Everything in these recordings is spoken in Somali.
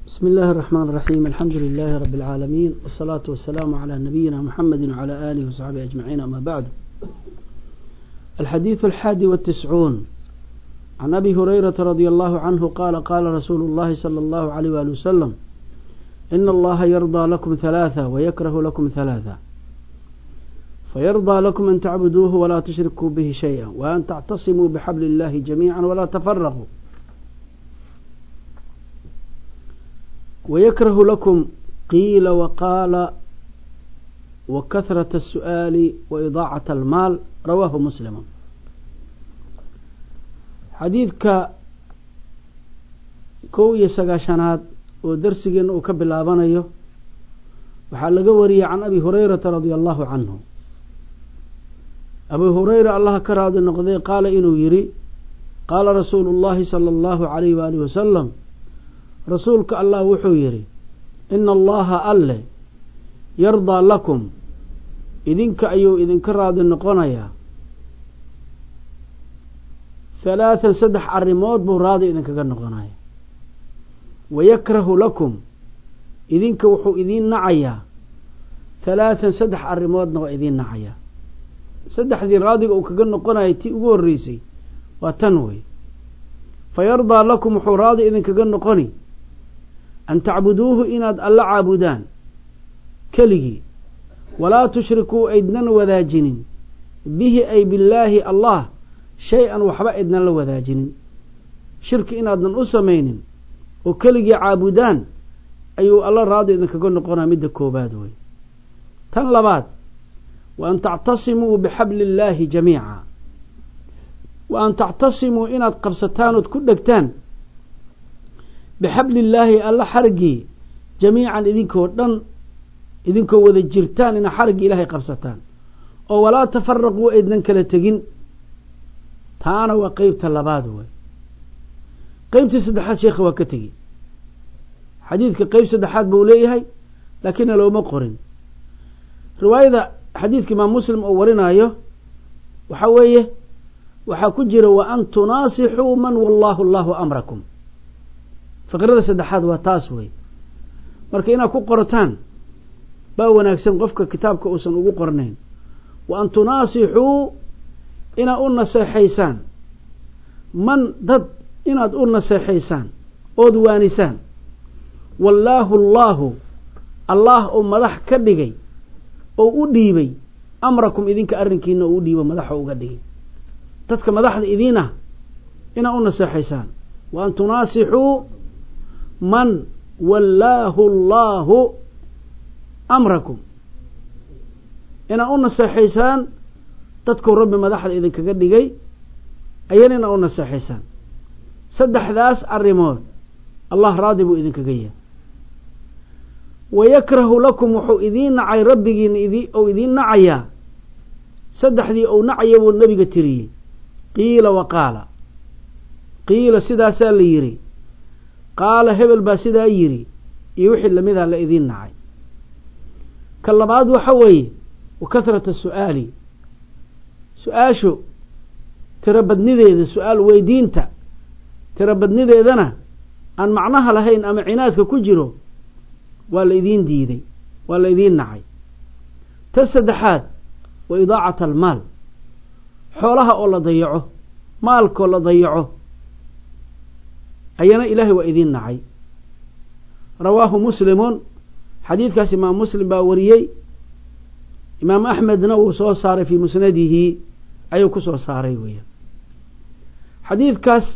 بسم الله الرحمن الرحيم. الحمد لله رب العالمين، والصلاة والسلام على نبينا محمد وعلى آله وصحبه أجمعين، أما بعد. الحديث 91 عن أبي هريرة رضي الله عنه قال قال رسول الله صلى الله عليه وآله وسلم: إن الله يرضى لكم ثلاثة ويكره لكم ثلاثة، فيرضى لكم أن تعبدوه ولا تشركوا به شيئا، وأن تعتصموا بحبل الله جميعا ولا تفرقوا، ويكره لكم قيل وقال وكثرة السؤال وإضاعة المال. رواه مسلم. xadiidka 11 oo darsigeena uu ka bilaabanayo waxaa laga wariyay can abi hurayrata radiyallahu anhu. abu hurayra allah ka raadi noqday qaala inuu yiri qaala rasuulullaahi sallallahu alayhi wa alihi wasallam, rasuulka allah wuxuu yiri: inna allaha alle yardaa lakum, idinka ayuu idinka raadi noqonayaa, ثلاثا saddex arrimood buu raadi idinkaga noqonaya, wayakrahu lakum, idinka wuxuu idiin nacayaa, ثلاثا saddex arrimoodna waa idiin nacayaa. saddexdii raadiga uu kaga noqonayay tii ugu horreysay waa tan wey. fayardaa lakum, wuxuu raadi idinkaga noqoni an tacbuduuhu, inaad alla caabudaan keligii, walaa tushrikuu aydnan wadaajinin, bihi ay billaahi allah shay-an waxba aydnan la wadaajinin, shirki inaadnan u samaynin oo keligii caabudaan ayuu alla raadi idinkaga noqonaa. midda koobaad wey. tan labaad, wa an tactasimuu bixabli illaahi jamiica, wa an tactasimuu inaad qabsataan ood ku dhegtaan bixabli illaahi alla xarigii jamiican idinkoo dhan, idinkoo wada jirtaan ina xariggii ilaahay qabsataan, oo walaa tafaraquu aydnan kala tegin. taana waa qeybta labaad wey. qeybtii saddexaad sheekha waa ka tegi. xadiidka qeyb saddexaad buu leeyahay, laakiinna looma qorin. riwaayada xadiidka imaam muslim oo warinayo waxa weeye waxaa ku jira wa an tunaasixuu man wallahu allahu amrakum. fiqrada saddexaad waa taas wey. marka inaad ku qortaan baa wanaagsan, qofka kitaabka uusan ugu qornayn. wa an tunaasixuu, inaad u naseexaysaan, man dad inaad u naseexaysaan ood waanisaan, wallaahu allaahu allah oo madax ka dhigay oo u dhiibay, amrakum idinka arrinkiina oo u dhiibo madaxa uga dhigay. dadka madaxda idiin ah inaad u naseexaysaan. wa an tunaasixuu man wallaahu allaahu amrakum, inaad u naseexaysaan dadkuu rabbi madaxda idinkaga dhigay, ayana inaad u naseexaysaan. saddexdaas arrimood allah raadi buu idinkaga yahay. wayakrahu lakum, wuxuu idiin nacay rabbigiina ou idiin nacayaa, saddexdii ou nacaya buu nabiga tiriyey. qiila wa qaala, qiila sidaasaa la yidhi, qaala hebel baa sidaa yidhi, iyo wixii lamidaa la idiin nacay. ka labaad waxa weeye wa kathrata su'aali, su-aashu tirobadnideeda, su-aal weydiinta tirobadnideedana aan macnaha lahayn ama cinaadka ku jiro waa la idiin diiday, waa la idiin nacay. ta saddexaad wa idaacat almaal, xoolaha oo la dayaco, maalkoo la dayaco, ayana ilaahay waa idiin nacay. rawaahu muslimun, xadiidkaas imaam muslim baa wariyey. imaam axmedna wuu soo saaray fii musnadihi, ayuu ku soo saaray weeyaan. xadiidkaas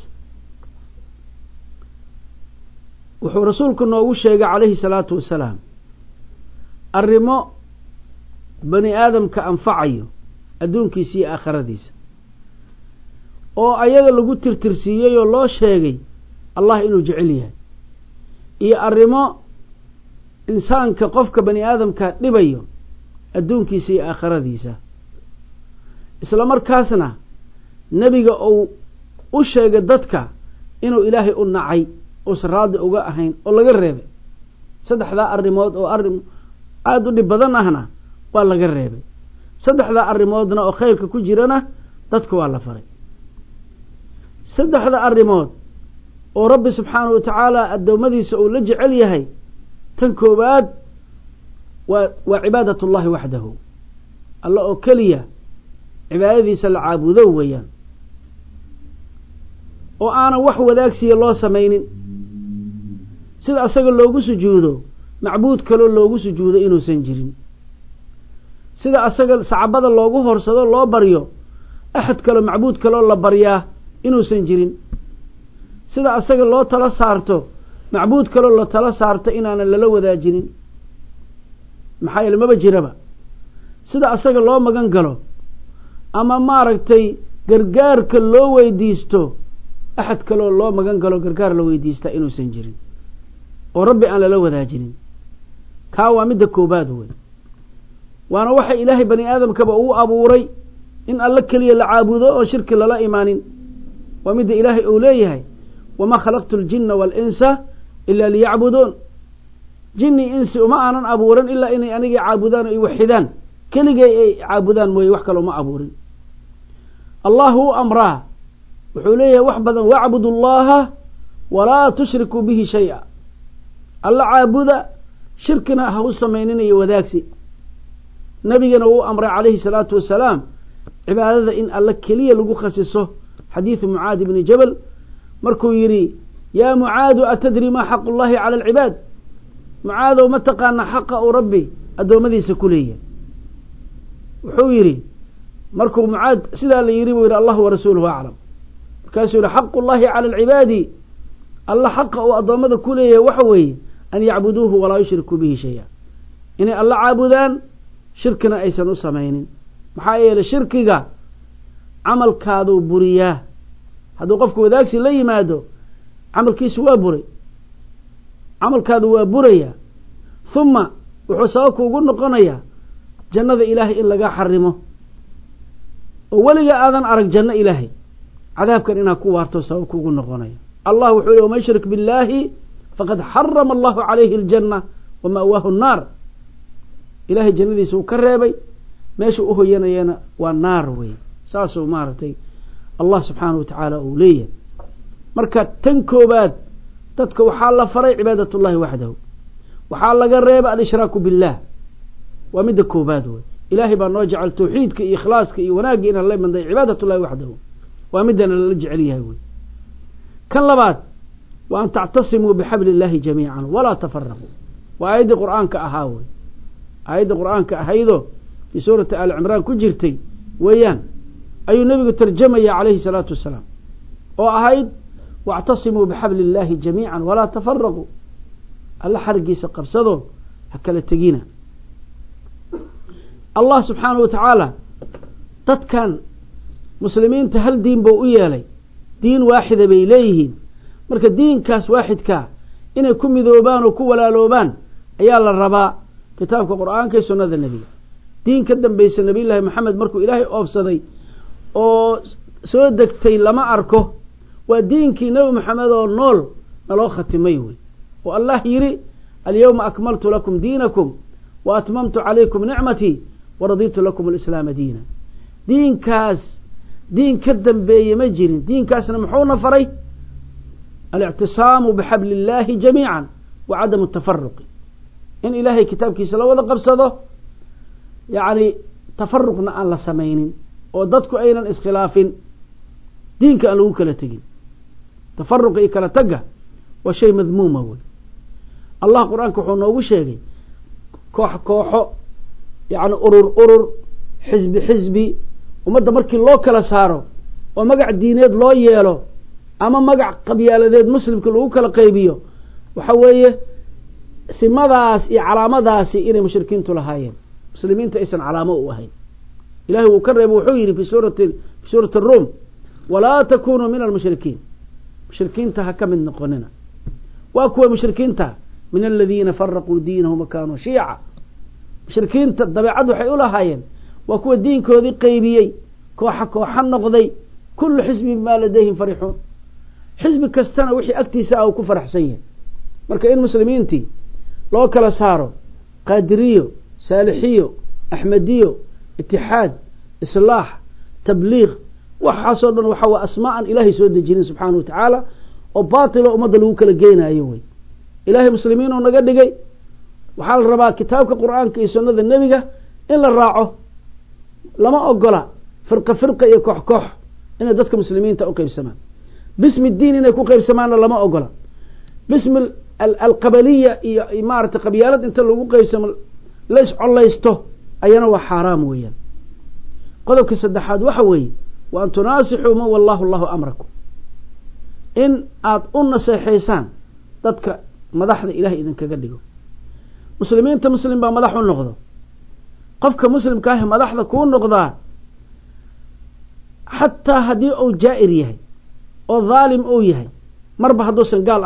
wuxuu rasuulku noogu sheegay calayhi salaatu wasalaam arrimo bani aadamka anfacayo adduunkiisa iyo aakhiradiisa, oo ayaga lagu tirtirsiiyey oo loo sheegay allah inuu jecel yahay, iyo arrimo insaanka qofka bani aadamka dhibayo adduunkiisa iyo aakhiradiisa. isla markaasna nebiga uu u sheegay dadka inuu ilaahay u nacay, uusan raadi uga ahayn oo laga reebay. saddexdaa arrimood oo arrin aada u dhib badan ahna waa laga reebay. saddexdaa arrimoodna oo khayrka ku jirana dadka waa la faray. saddexda arrimood oo rabbi subxaanahu wa tacaala addoommadiisa uu la jecel yahay tan koowaad waa cibaadat ullahi waxdahu alla oo keliya cibaadadiisa la caabudo weeyaan oo aanan wax wadaagsiya loo samaynin sida asaga loogu sujuudo macbuud kaloo loogu sujuudo inuusan jirin sida asaga sacabada loogu horsado loo baryo axad kaloo macbuud kaloo la baryaa inuusan jirin sida asaga loo tala saarto macbuud kaloo la tala saarto inaanan lala wadaajinin maxaa yeele maba jiraba sida asaga loo magan galo ama maaragtay gargaarka loo weydiisto axad kaloo loo magan galo gargaar la weydiistaa inuusan jirin oo rabbi aan lala wadaajinin kaa waa midda koobaad wey waana waxa ilaahay bani aadamkaba uu abuuray in alla keliya la caabudo oo shirki lala imaanin waa midda ilaahay uu leeyahay wamaa khalaqtu ljinna waalinsa ilaa liyacbuduun jinni insi uma aanan abuuran ilaa inay anigii caabudaan o iwaxidaan keligay ay caabudaan mooye wax kale uma abuurin allah uu amraa wuxuu leeyahay wax badan wacbudu allaha walaa tushrikuu bihi shay-a alla caabuda shirkina ha u samayninayo wadaagsi nabigana wuu amray calayhi salaatu wasalaam cibaadada in alla keliya lagu khasiso xadiidu mucaad ibni jabal markuu yidhi yaa mucaadu atadri maa xaqu llahi cala alcibaad mucaadow ma taqaana xaqa uu rabbi addoommadiisa ku leeyahay wuxuu yidhi markuu mucaad sidaa la yidhi buu yidhi allah warasuuluhu aclam markaasuu yidhi xaqu llahi cala alcibaadi alla xaqa uu addoommada ku leeyahay waxa weeye an yacbuduuhu walaa yushrikuu bihi shaya inay alla caabudaan shirkina aysan u samaynin maxaa yeelay shirkiga camalkaaduu buriyaa hadduu qofku wadaagsi la yimaado camalkiisu waa buray camalkaadu waa buraya huma wuxuu sababku ugu noqonayaa jannada ilaahay in laga xarimo oo weliga aadan arag janno ilaahay cadaabkan inaad ku waarto sababku ugu noqonaya allah wuxuu yihi waman yushrik biاllaahi faqad xarama allahu calayhi aljanna wa ma'waahu annaar ilaahay jannadiisa uu ka reebay meesha u hoyanayana waa naar wey saasuu maaragtay allah subxaanahu wa tacaala uu leeyahay marka tan koobaad dadka waxaa la faray cibaadat ullahi waxdahu waxaa laga reeba alshraaku biاllah waa midda koobaad wey ilaahay baa noo jecel tawxiidka iyo ikhlaaska iyo wanaagga inaan la imanday cibaadat ullahi waxdahu waa midana lala jecel yahay wey kan labaad wa an tactasimuu bixabli illahi jamiican walaa tafaraquu waa aayaddii qur'aanka ahaa wey aayaddii qur'aanka ahaydoo fii suurati aali cimraan ku jirtay weeyaan ayuu nebigu tarjamaya calayhi salaatu wasalaam oo ahayd wاctasimuu bixabli اllahi jamiica walaa tafaraquu alla xarigiisa qabsado ha kala tegina allah subxaanahu wa tacaala dadkan muslimiinta hal diin buu u yeelay diin waaxida bay leeyihiin marka diinkaas waaxidkaa inay ku midoobaan oo ku walaaloobaan ayaa la rabaa kitaabka qur'aanka iyo sunnada nebiga diin ka dambaysa nabiy llaahi maxamed markuu ilaahay oobsaday oo soo degtay lama arko waa diinkii nebi maxamed oo nool naloo khatimay wey oo allah yidhi alyawma akmaltu lakum diinakum wa atmamtu calaykum nicmatii waraditu lakum alislaama diina diinkaas diin ka dambeeye ma jirin diinkaasna muxuuna faray alictisaamu bixabli illaahi jamiican wa cadamu tafaruqi in ilaahay kitaabkiisa la wada qabsado yacni tafaruqna aan la samaynin oo dadku aynan iskhilaafin diinka aan lagu kala tegin tafaruqa iyo kala tagga waa shay madmuuma wey allah qur-aanka wuxuu noogu sheegay koox kooxo yacni urur xisbi xisbi ummadda markii loo kala saaro oo magac diineed loo yeelo ama magac qabyaaladeed muslimka lagu kala qaybiyo waxa weeye simadaas iyo calaamadaasi inay mushrikiintu lahaayeen muslimiinta aysan calaamo u ahayn ilahay wuu ka reebo wuxuu yidhi fi suurati aruum walaa takunuu min almushrikiin mushrikiinta ha ka mid noqonina waa kuwa mushrikiinta min aladiina faraquu diinahum wakaanuu shiica mushrikiinta dabeecad waxay u lahaayeen waa kuwa diinkoodii qaybiyey kooxa kooxa noqday kullu xisbi bimaa ladayhim farixuun xisbi kastana wixii agtiisa ah uu ku faraxsan yahay marka in muslimiintii loo kala saaro qaadiriyo saalixiyo axmediyo itixaad islaax tabliiq waxaasoo dhan waxa waa asmaa'an ilaahay soo dejinin subxaanahu wa tacaala oo baatilo ummadda lagu kala geynayo wey ilaahay muslimiin oo naga dhigay waxaa la rabaa kitaabka qur'aanka iyo sunnada nebiga in la raaco lama ogola firqa iyo koox inay dadka muslimiinta u qaybsamaan bismi diin inay ku qaybsamaanna lama ogola bismi alqabaliya iyo maaragtay qabyaalad inta lagu qaybsamo la iscollaysto ayana waa xaaraam weeyaan qodobka saddexaad waxa weeye wa an tunaasixuu man wallahu allahu amrakum in aad u naseexaysaan dadka madaxda ilaahay idinkaga dhigo muslimiinta muslim baa madax u noqdo qofka muslimka ah madaxda kuu noqdaa xataa haddii uu jaa'ir yahay oo dhaalim uu yahay marba hadduusan gaal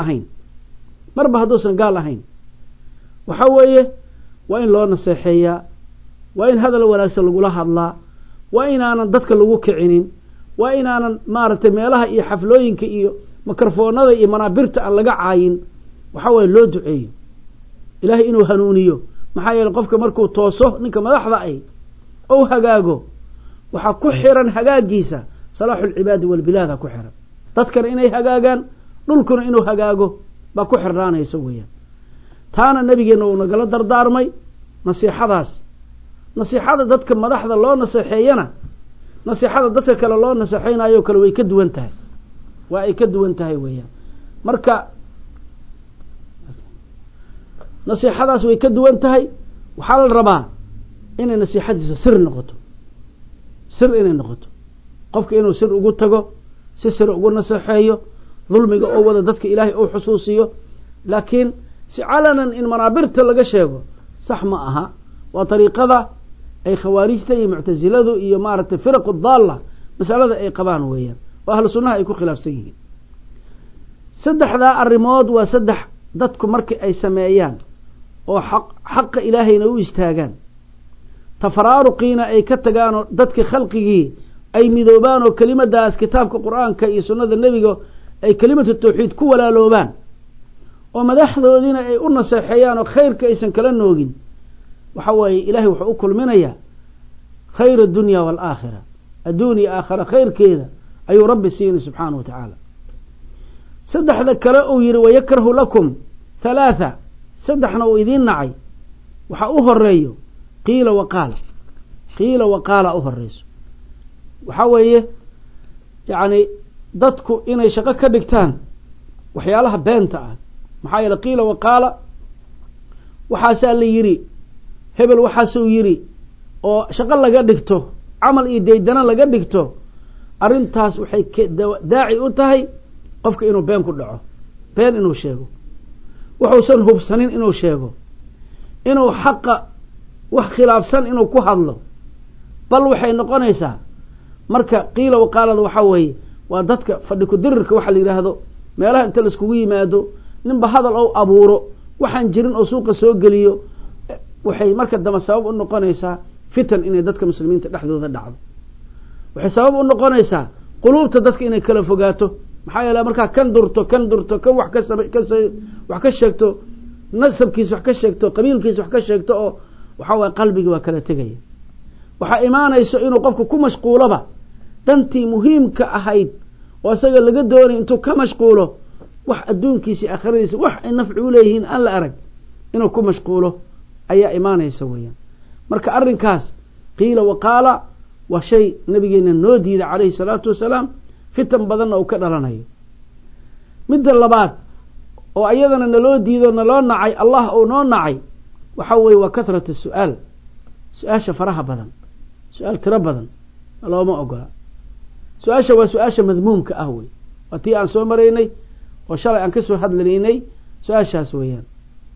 ahayn waxa weeye waa in loo naseexeeyaa waa in hadal wanaagsan lagula hadlaa waa inaanan dadka lagu kicinin waa inaanan maaragtay meelaha iyo xaflooyinka iyo mikrofoonada iyo manaabirta aan laga caayin waxa weeye loo duceeyo ilaahay inuu hanuuniyo maxaa yeelay qofka markuu tooso ninka madaxda ay ou hagaago waxaa ku xiran hagaagiisa salaaxul cibaadi wal bilaada ku xiran dadkana inay hagaagaan dhulkuna inuu hagaago baa ku xirnaanaysa weeyaan taana nabigeena uu nagala dardaarmay nasiixada dadka madaxda loo naseexeeyana nasiixada dadka kale loo naseexeynayo kale way ka duwan tahay waa ay ka duwan tahay weeyaan marka nasiixadaas way ka duwan tahay waxaa la rabaa inay nasiixadiisa sir inay noqoto qofka inuu sir ugu tago si sir ugu naseexeeyo dulmiga oo wada dadka ilaahay uu xusuusiyo laakiin si calanan in manaabirta laga sheego sax ma aha waa dariiqada ay khawaarijta iyo muctasiladu iyo maaragtay firaqu daalla masalada ay qabaan weeyaan oo ahlu sunnaha ay ku khilaafsan yihiin saddexdaa arrimood waa saddex dadku markii ay sameeyaan oo xaqa ilaahayna u istaagaan tafaraaruqiina ay ka tagaan oo dadka khalqigii ay midoobaan oo kelimadaas kitaabka qur'aanka iyo sunnada nebiga ay kelimatu tawxiid ku walaaloobaan oo madaxdoodiina ay u naseexeeyaan oo khayrka aysan kala noogin waxa waaye ilaahay wuxuu u kulminayaa khayr addunya waalaakhira adduun iyo aakhira khayrkeeda ayuu rabbi siinay subxaanahu wa tacaala saddexda kale uu yidhi wayakrahu lakum halaatha saddexna uu idiin nacay waxaa u horeeyo qiila waqaala u horeyso waxaa weeye yacni dadku inay shaqo ka dhigtaan waxyaalaha beenta ah maxaa yeele qiila waqaala waxaasaa la yidhi hebel waxaasuu yidhi oo shaqo laga dhigto camal iyo daydana laga dhigto arrintaas waxay daaci u tahay qofka inuu been ku dhaco been inuu sheego wuxuusan hubsanin inuu sheego inuu xaqa wax khilaafsan inuu ku hadlo bal waxay noqonaysaa marka qiila waqaalada waxaa weeye waa dadka fadhi ku-dirirka waxa la yidhaahdo meelaha inta laiskugu yimaado ninba hadal ou abuuro waxaan jirin oo suuqa soo geliyo waxay marka dambe sabab u noqonaysaa fitan inay dadka muslimiinta dhexdooda dhacdo waxay sabab u noqonaysaa quluubta dadka inay kala fogaato maxaa yeele markaa kan durto kan wax ka sheegto nasabkiisa wax ka sheegto qabiilkiisa wax ka sheegto oo waxaa waye qalbigii waa kala tegaya waxaa imaanayso inuu qofku ku mashquuloba dantii muhiimka ahayd oo isaga laga doonay intuu ka mashquulo wax adduunkiisa aakhiradiisa wax ay nafci u leeyihiin aan la arag inuu ku mashquulo ayaa imaanaysa weeyaan marka arrinkaas qiila waqaala waa shay nabigeena noo diiday calayhi salaatu wasalaam fitan badanna uu ka dhalanayo midda labaad oo ayadana naloo diido naloo nacay allah uu noo nacay waxa weeye waa kathratu su-aal su-aasha faraha badan su-aal tiro badan looma ogola su-aasha waa su-aasha madmuumka ah wey waa tii aan soo maraynay oo shalay aan ka soo hadlanaynay su-aashaas weeyaan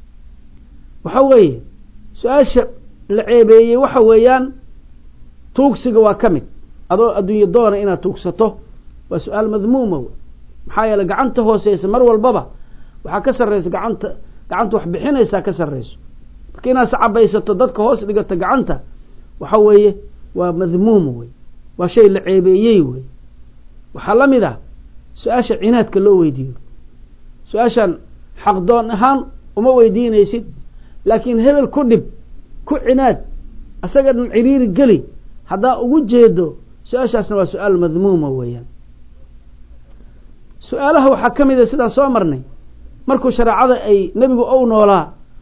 waxa weeye su-aasha la ceebeeyey waxa weeyaan tuugsiga waa ka mid adoo adduunyo doona inaad tuugsato waa su-aal madmuuma maxaa yeele gacanta hooseysa mar walbaba waxaa ka sarreysa gacanta wax bixinaysaa ka sarreyso marka inaad sacabaysato dadka hoos dhigata gacanta waxa weeye waa madmuum wey waa shay la ceebeeyey wey waxaa la mid ah su-aasha cinaadka loo weydiiyo su-aashan xaqdoon ahaan uma weydiinaysid laakiin hebel ku dhib ku cinaad asaga dhan ciriiri geli haddaa ugu jeedo su-aashaasna waa su-aal madmuuma weeyaan su-aalaha waxaa ka mid a sidaan soo marnay markuu shareecada ay nebigu ou noolaa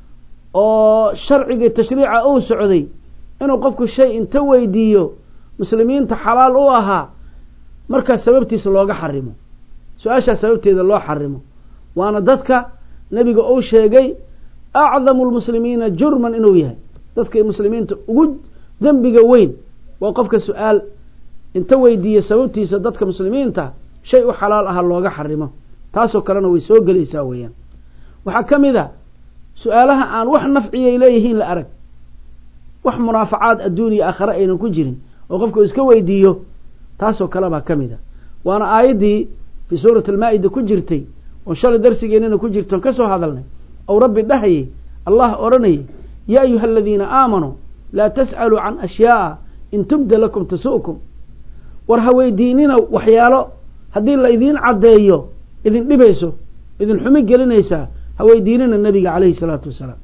oo sharciga tashriica ou socday inuu qofku shay inta weydiiyo muslimiinta xalaal u ahaa markaas sababtiisa looga xarimo su-aashaas sababteeda loo xarimo waana dadka nebiga ou sheegay acdamu lmuslimiina jurman inuu yahay dadka muslimiinta ugu dembiga weyn waa qofka su-aal inta weydiiya sababtiisa dadka muslimiinta shay u xalaal aha looga xarimo taasoo kalena way soo gelaysaa weeyaan waxaa ka mid a su-aalaha aan wax nafciyay leeyihiin la arag wax munaafacaad adduuniya aakhare aynan ku jirin oo qofku iska weydiiyo taasoo kale baa ka mid a waana aayaddii fii suurati almaa-ida ku jirtay oon shalay darsigeennina ku jirtoon ka soo hadalnay ou rabbi dhahayay allah odhanayay yaa ayuha aladiina aamanuu laa tas'aluu can ashyaa'a in tubda lakum tasu'kum war ha weydiinina waxyaalo haddii la idiin caddeeyo idin dhibayso idin xumi gelinaysaa ha weydiinina nebiga calayhi salaatu wasalaam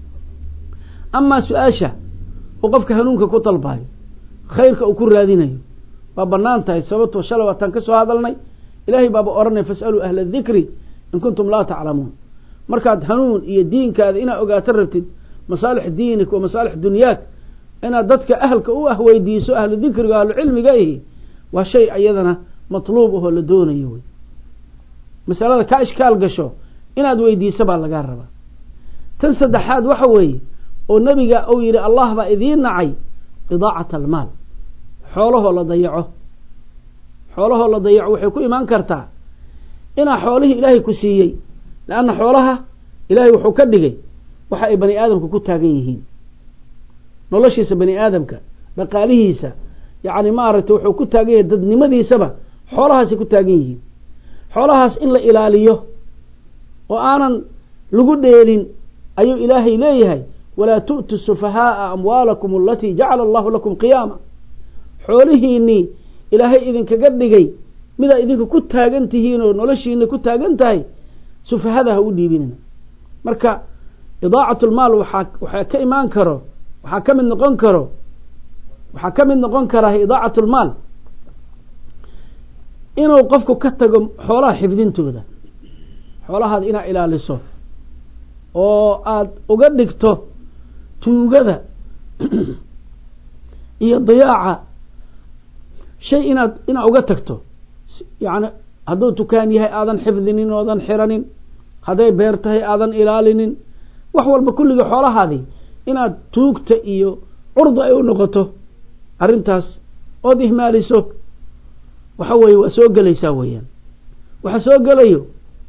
amaa su-aasha uu qofka hanuunka ku dalbayo khayrka uu ku raadinayo waa bannaan tahay sababtoo shalay waataan ka soo hadalnay ilaahay baaba odhanaya fas'aluu ahla adikri in kuntum laa taclamuun markaad hanuun iyo diinkaada inaad ogaato rabtid masaalix diinik wa masaalix dunyaak inaad dadka ahalka u ah weydiiso ahlu dikriga ahlu cilmiga ihi waa shay iyadana matluub ahoo la doonayo wey masalada ka ishkaal gasho inaad weydiiso baa lagaa rabaa tan saddexaad waxa weeye oo nebiga uu yidhi allah baa idiin nacay idaacat almaal xoolahoo la dayaco waxay ku imaan kartaa inaa xoolihii ilaahay ku siiyey leanna xoolaha ilaahay wuxuu ka dhigay waxa ay bani aadamka ku taagan yihiin noloshiisa bani aadamka dhaqaalihiisa yacni maaragtay wuxuu ku taagan yahay dadnimadiisaba xoolahaasay ku taagan yihiin xoolahaas in la ilaaliyo oo aanan lagu dheelin ayuu ilaahay leeyahay walaa tu'tu sufahaaa amwaalakum alatii jacala allahu lakum qiyaama xoolihiinnii ilaahay idinkaga dhigay midaa idinka ku taagan tihiin oo noloshiina ku taagan tahay sufahada ha u dhiibinina marka idaacatlmaal waxaa ka imaan karo waxaa ka mid noqon karaa idaacatlmaal inuu qofku ka tago xoolaha xifdintooda xoolahaada inaad ilaaliso oo aada uga dhigto tuugada iyo diyaaca shay inaad uga tagto yacni hadduu tukaan yahay aadan xifdinin oodan xiranin hadday beer tahay aadan ilaalinin wax walba kulliga xoolahaadii inaad tuugta iyo curda ay u noqoto arrintaas ood ihmaaliso waxa weeye waa soo gelaysaa weeyaan waxa soo gelayo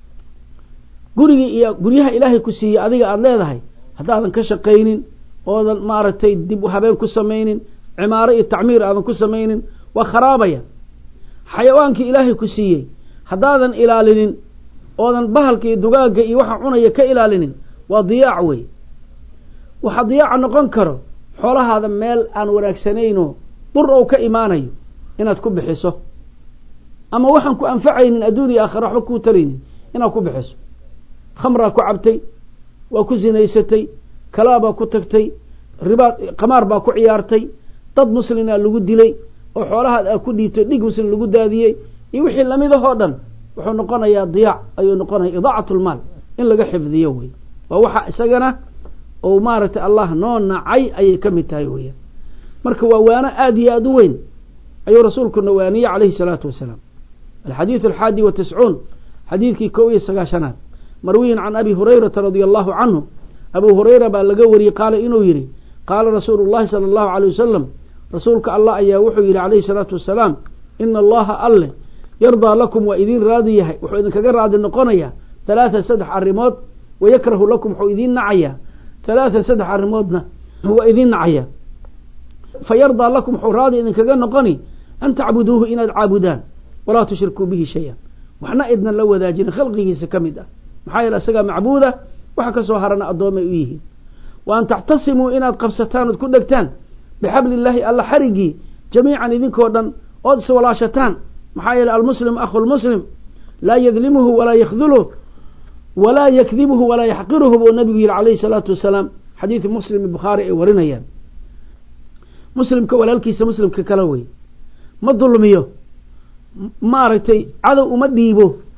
gurigii iyo guryaha ilaahay ku siiyey adiga aada leedahay haddaadan ka shaqaynin oodan maaragtay dib habeen ku samaynin cimaaro iyo tacmiir aadan ku samaynin waa kharaabaya xayawaankii ilaahay ku siiyey haddaadan ilaalinin oodan bahalka iyo dugaagga iyo waxa cunaya ka ilaalinin waa diyaac wey waxaa diyaaca noqon karo xoolahaada meel aan wanaagsanayno dur ou ka imaanayo inaad ku bixiso ama waxaan ku anfacaynin adduun iyo aakhira waxba kuu taraynin inaad ku bixiso khamraa ku cabtay waa ku sinaysatay kalaabaa ku tagtay ribaad qamaar baa ku ciyaartay dad muslimaa lagu dilay oo xoolahaad aa ku dhiibtay dhig muslim lagu daadiyey iyo wixii lamidahoo dhan wuxuu noqonayaa diyaac ayuu noqonaya idaacatlmaal in laga xifdiyo wey waa waxa isagana oo maaragtay allah noo nacay ayay ka mid tahay weeyaan marka waa waano aada iyo aada u weyn ayuu rasuulkuna waaniyey calayhi salaatu wasalaam alxadiidu 91 xadiidkii 1 marwiyin can abi hurayrata radia allahu canhu abu hurayra baa laga wariyey qaala inuu yidhi qaala rasuulu llahi sala allahu alay wasalam rasuulka allah ayaa wuxuu yidhi calayhi salaatu wasalaam ina allaha alle yardaa lakum waa idiin raadi yahay wuxuu idinkaga raadi noqonayaa 3 arrimood wayakrahu lakum wuxuu idiin nacayaa 3 arrimoodna waa idiin nacayaa fayardaa lakum wuxuu raadi idinkaga noqoni an tacbuduuhu inaad caabudaan walaa tushrikuu bihi shay-an waxna idnan la wadaajina khalqigiisa ka mid ah maxaa yeele isagaa macbuuda waxa ka soo harana addoomay u yihiin wa an taxtasimuu inaad qabsataan ood ku dhegtaan bixabli illaahi alla xarigii jamiican idinkoo dhan ood iswalaashataan maxaa yeele almuslim akhu lmuslim laa yadlimuhu walaa yakduluh walaa yakdibuhu walaa yaxqiruhu buu nabigu yihi calayhi salaatu wasalaam xadiidi muslim bukhaari ay warinayaan muslimka walaalkiisa muslimka kala wey ma dulmiyo maaragtay cadow uma dhiibo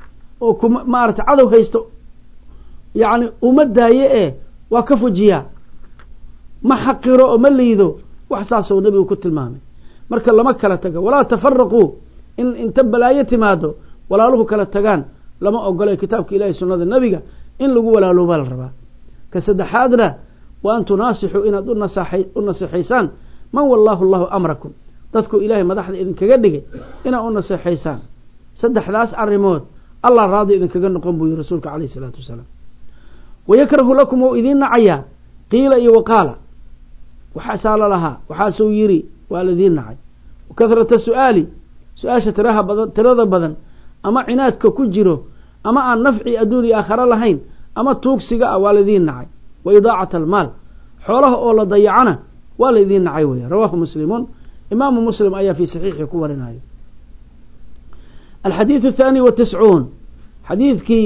oo maarata cadow haysto yacni uma daaye ee waa ka fujiyaa ma xaqiro oo ma liido wax saasoo nebigu ku tilmaamay marka lama kala taga walaa tafaraquu in inta balaayo timaado walaaluhu kala tagaan lama ogolay kitaabka ilaahay sunnada nebiga in lagu walaalooba la rabaa ka saddexaadna wa an tunaasixuu inaad u naseexaysaan man wallaahu allahu amrakum dadku ilaahay madaxda idinkaga dhigay inaad u naseexaysaan saddexdaas arrimood allah raadi idinkaga noqon buu yihi rasuulka calayhi salaatu wasalaam wayakrahu lakum wou idiin nacayaa qiila iyo waqaala waxaasaa lalahaa waxaasuu yidhi waa laidiin nacay kahrata su'aali su-aasha tirada badan ama cinaadka ku jiro ama aan nafci adduun iyo aakharo lahayn ama tuugsiga ah waa laidiin nacay wa idaacata almaal xoolaha oo la dayacana waa laidiin nacay weya rawaahu muslimuun imaamu muslim ayaa fii saxiixii ku warinayo alxadiidu athaani watiscuun xadiidkii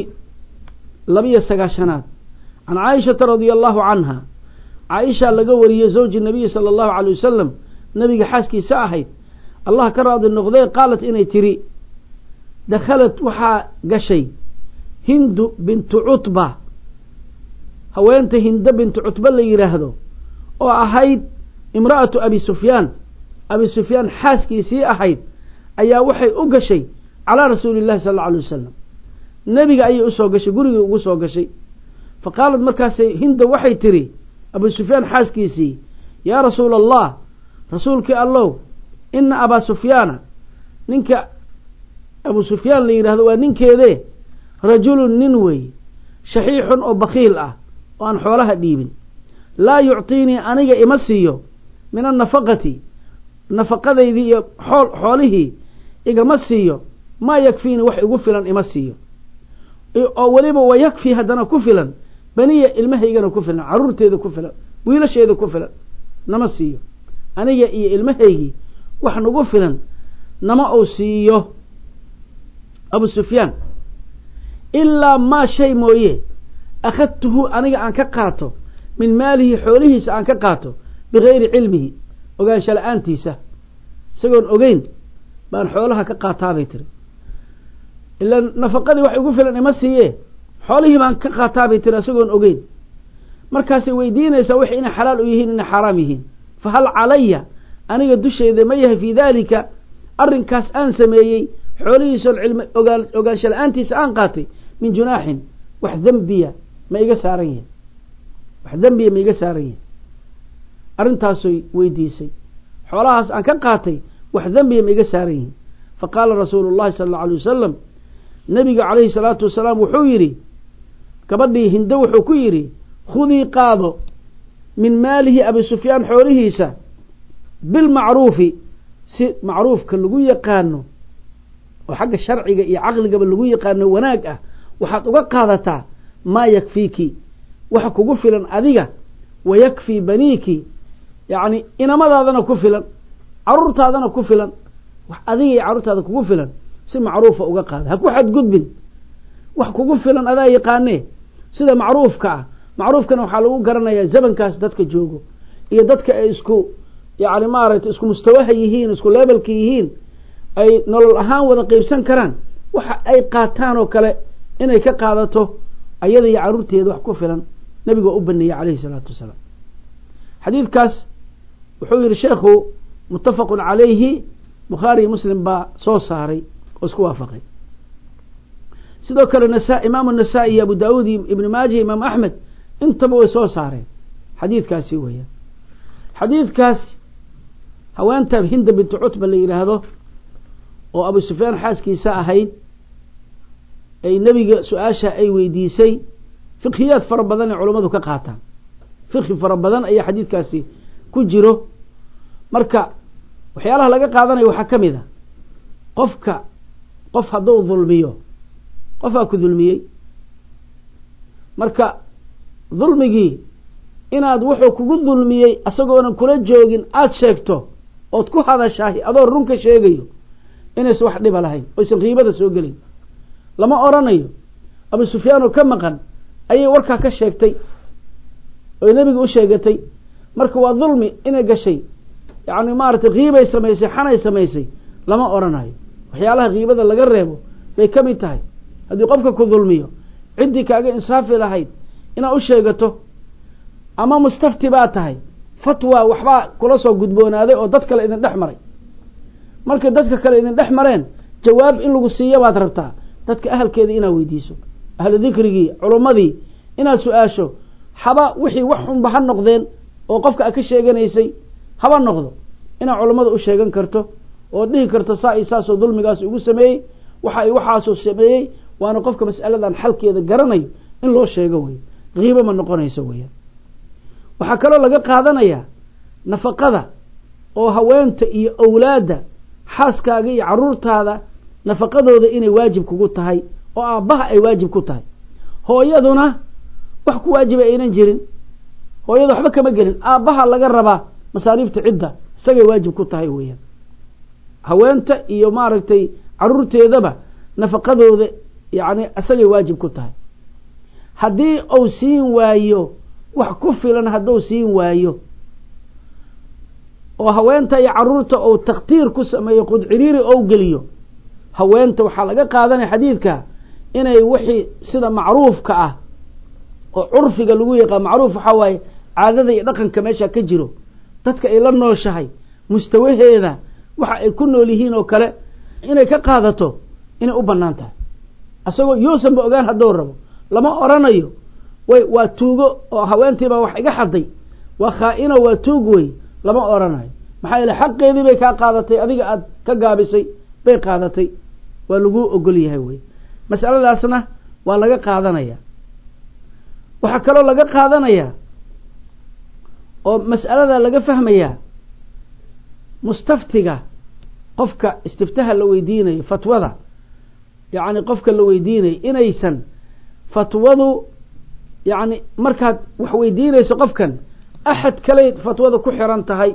29 can caaishata radia allahu canha caaisha laga wariyey zawji nabiyi sala allahu calay wasalam nabiga xaaskiisa ahayd allah ka raadi noqdee qaalat inay tiri dakhalat waxaa gashay hindu bintu cutba haweenta hindo bintu cutba la yidhaahdo oo ahayd imra'atu abi sufyaan xaaskiisii ahayd ayaa waxay u gashay calaa rasuuli llahi sala allau alay wasalam nebiga ayay usoo gashay gurigii ugu soo gashay fa qaalat markaasay hinda waxay tiri abu sufyaan xaaskiisii yaa rasuula allah rasuulkii allow ina abaa sufyaana ninka abu sufyaan la yidhahdo waa ninkeedee rajulun nin weeye shaxiixun oo bakiil ah oo aan xoolaha dhiibin laa yuctiinii aniga ima siiyo min annafaqati nafaqadaydii iyo xoolihii igama siiyo maa yakfiini wax igu filan ima siiyo oo weliba wa yakfii haddana ku filan baniya ilmahaygana ku filan caruurteeda ku filan wiilasheeda ku filan nama siiyo aniga iyo ilmahaygii wax nagu filan nama uu siiyo abu sufyaan ilaa maa shay mooye akhadtuhu aniga aan ka qaato min maalihi xoolihiisa aan ka qaato bigayri cilmihi ogaansha la-aantiisa isagoon ogeyn baan xoolaha ka qaataabay tiri ilaa nafaqadii wax igu filan ima siiye xoolihii baan ka qaataabay tiri isagoon ogeyn markaasay weydiinaysaa wixii inay xalaal u yihiin inay xaaraam yihiin fa hal calaya aniga dusheeda ma yahay fii daalika arrinkaas aan sameeyey xoolihiisoon cilmi ogaansha la-aantiisa aan qaatay min junaaxin wax dembiya ma iga saaran yahay wax dembiya ma iga saaran yahay arrintaasay weydiisay xoolahaas aan ka qaatay wax dembiya ma iga saaran yihin fa qaala rasuulu llahi sala allau alay wasalam nabiga calayhi salaatu wasalaam wuxuu yidhi gabadhii hindo wuxuu ku yidhi khudii qaado min maalihi abi sufyaan xoolihiisa bilmacruufi si macruufka lagu yaqaano oo xagga sharciga iyo caqligaba lagu yaqaano wanaag ah waxaad uga qaadataa maa yakfiiki waxa kugu filan adiga wa yakfii baniiki yacni inamadaadana ku filan caruurtaadana ku filan wax adiga iyo carruurtaada kugu filan si macruufa uga qaada ha ku xadgudbin wax kugu filan adaa yaqaanee sida macruufka ah macruufkana waxaa lagu garanayaa zamankaas dadka joogo iyo dadka ay isku yacni maaragtay isku mustawaha yihiin isku leebelka yihiin ay nolol ahaan wada qeybsan karaan waxa ay qaataan oo kale inay ka qaadato ayada iyo carruurteeda wax ku filan nabiga u baneeyey calayhi salaatu wasalaam xadiidkaas wuxuu yihi sheekhu muttafaqun calayhi bukhaari iyo muslim baa soo saaray oo isku waafaqay sidoo kale imaamu nasaa-i iyo abu daawuud iyo ibnu maaja imaam axmed intaba way soo saareen xadiidkaasi weeyaan xadiidkaas haweenta hinda bintu cutba la yidhaahdo oo abu sufyaan xaaskiisa ahayd ay nebiga su-aasha ay weydiisay fiqhiyaad fara badan ee culammadu ka qaataan fiqhi fara badan ayaa xadiidkaasi ku jiro marka waxyaalaha laga qaadanayo waxaa ka mid a qof hadduu dulmiyo qofaa ku dulmiyey marka dulmigii inaad wuxuu kugu dulmiyey asagoonan kula joogin aada sheegto ood ku hadashaahi adoo runka sheegayo inaysan wax dhiba lahayn oysan qiibada soo gelin lama oranayo abu sufyaanoo ka maqan ayay warkaa ka sheegtay oy nebiga u sheegatay marka waa dulmi inay gashay yacni maaragtay qiibay samaysay xanay samaysay lama oranayo waxyaalaha qiibada laga reebo bay ka mid tahay haddii qofka ku dulmiyo ciddii kaaga insaafi lahayd inaad u sheegato, ama mustafti baa tahay fatwa waxbaa kula soo gudboonaaday oo dad kale idin dhex maray, markay dadka kale idin dhex mareen jawaab in lagu siiyo baad rabtaa, dadka ahalkeeda inaad weydiiso, ahlu dikrigii culummadii inaad su-aasho, haba wixii wax xunba ha noqdeen oo qofka a ka sheeganaysay haba noqdo, inaad culummada u sheegan karto oo dhihi karto saa iyo saasoo dulmigaas ugu sameeyey, waxa ay waxaasoo sameeyey, waana qofka mas'aladan xalkeeda garanayo in loo sheego wey, kiibo ma noqonayso weeyaan. waxaa kaloo laga qaadanayaa nafaqada oo haweenta iyo owlaadda xaaskaaga iyo caruurtaada nafaqadooda inay waajib kugu tahay oo aabbaha ay waajib ku tahay, hooyaduna wax ku waajiba aynan jirin, hooyada waxba kama gelin, aabbaha laga rabaa masaariifta cidda isagay waajib ku tahay weeyaan. haweenta iyo maaragtay caruurteedaba nafaqadooda yacni isagay waajib ku tahay. haddii uu siin waayo wax ku filan, hadduu siin waayo oo haweenta iyo caruurta uu takhtiir ku sameeyo, qudciriiri ou geliyo, haweenta waxaa laga qaadanaya xadiidka inay wixii sida macruufka ah oo curfiga lagu yaqaan, macruuf waxaa waaye caadada iyo dhaqanka meesha ka jiro, dadka ay la nooshahay mustawaheeda waxa ay ku nool yihiin oo kale inay ka qaadato inay u bannaan tahay, asagoo yuusanba ogaan hadduu rabo. lama oranayo waa tuugo oo haweentiibaa wax iga xaday, waa khaa-ino, waa tuug wey, lama oranayo. maxaa yeele xaqeedii bay kaa qaadatay, adiga aad ka gaabisay bay qaadatay, waa lagu ogol yahay wey. mas'aladaasna waa laga qaadanaya. waxaa kaloo laga qaadanayaa oo mas'alada laga fahmayaa mustaftiga, qofka istiftaha la weydiinayo, fatwada yacni qofka la weydiinayo inaysan fatwadu yacni markaad wax weydiinayso qofkan axad kaley fatwada ku xiran tahay,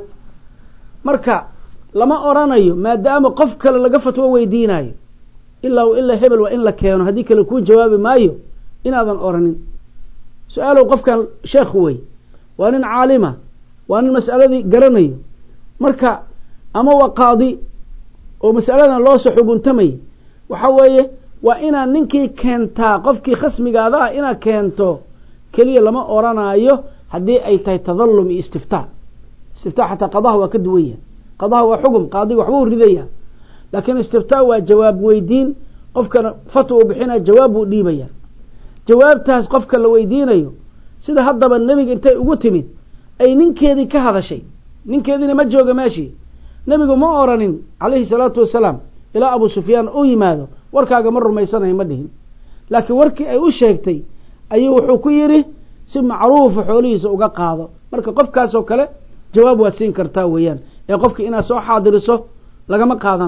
marka lama oranayo maadaama qof kale laga fatwo weydiinayo ilaa hebel waa in la keeno, haddii kale kuu jawaabi maayo inaadan oranin. su-aalow qofkan sheekh wey, waa nin caalima, waa nin mas'aladii garanayo, marka ama waa qaadi oo mas'aladan loo soo xuguntamay, waxa weeye waa inaad ninkii keentaa, qofkii khasmigaada ah inaad keento keliya lama oranayo haddii ay tahay tadallum iyo istiftaa. istiftaa xataa qadaha waa ka duwan yahay, qadaha waa xugum, qaadiga waxba u ridaya, laakiin istiftaa waa jawaab weydiin, qofkana fatwa u bixinaya, jawaab buu dhiibaya. jawaabtaas qofka la weydiinayo sida haddaba nebiga intay ugu timid ay ninkeedii ka hadashay, ninkeediina ma jooga meeshii, nebigu ma oranin calayhi salaatu wasalaam ilaa abu sufyaan u yimaado warkaaga ma rumaysanayo ma dhihin, laakiin warkii ay u sheegtay ayuu wuxuu ku yidhi si macruufa xoolihiisa uga qaado. marka qofkaasoo kale jawaab waad siin kartaa weeyaan, ee qofka inaad soo xaadiriso laga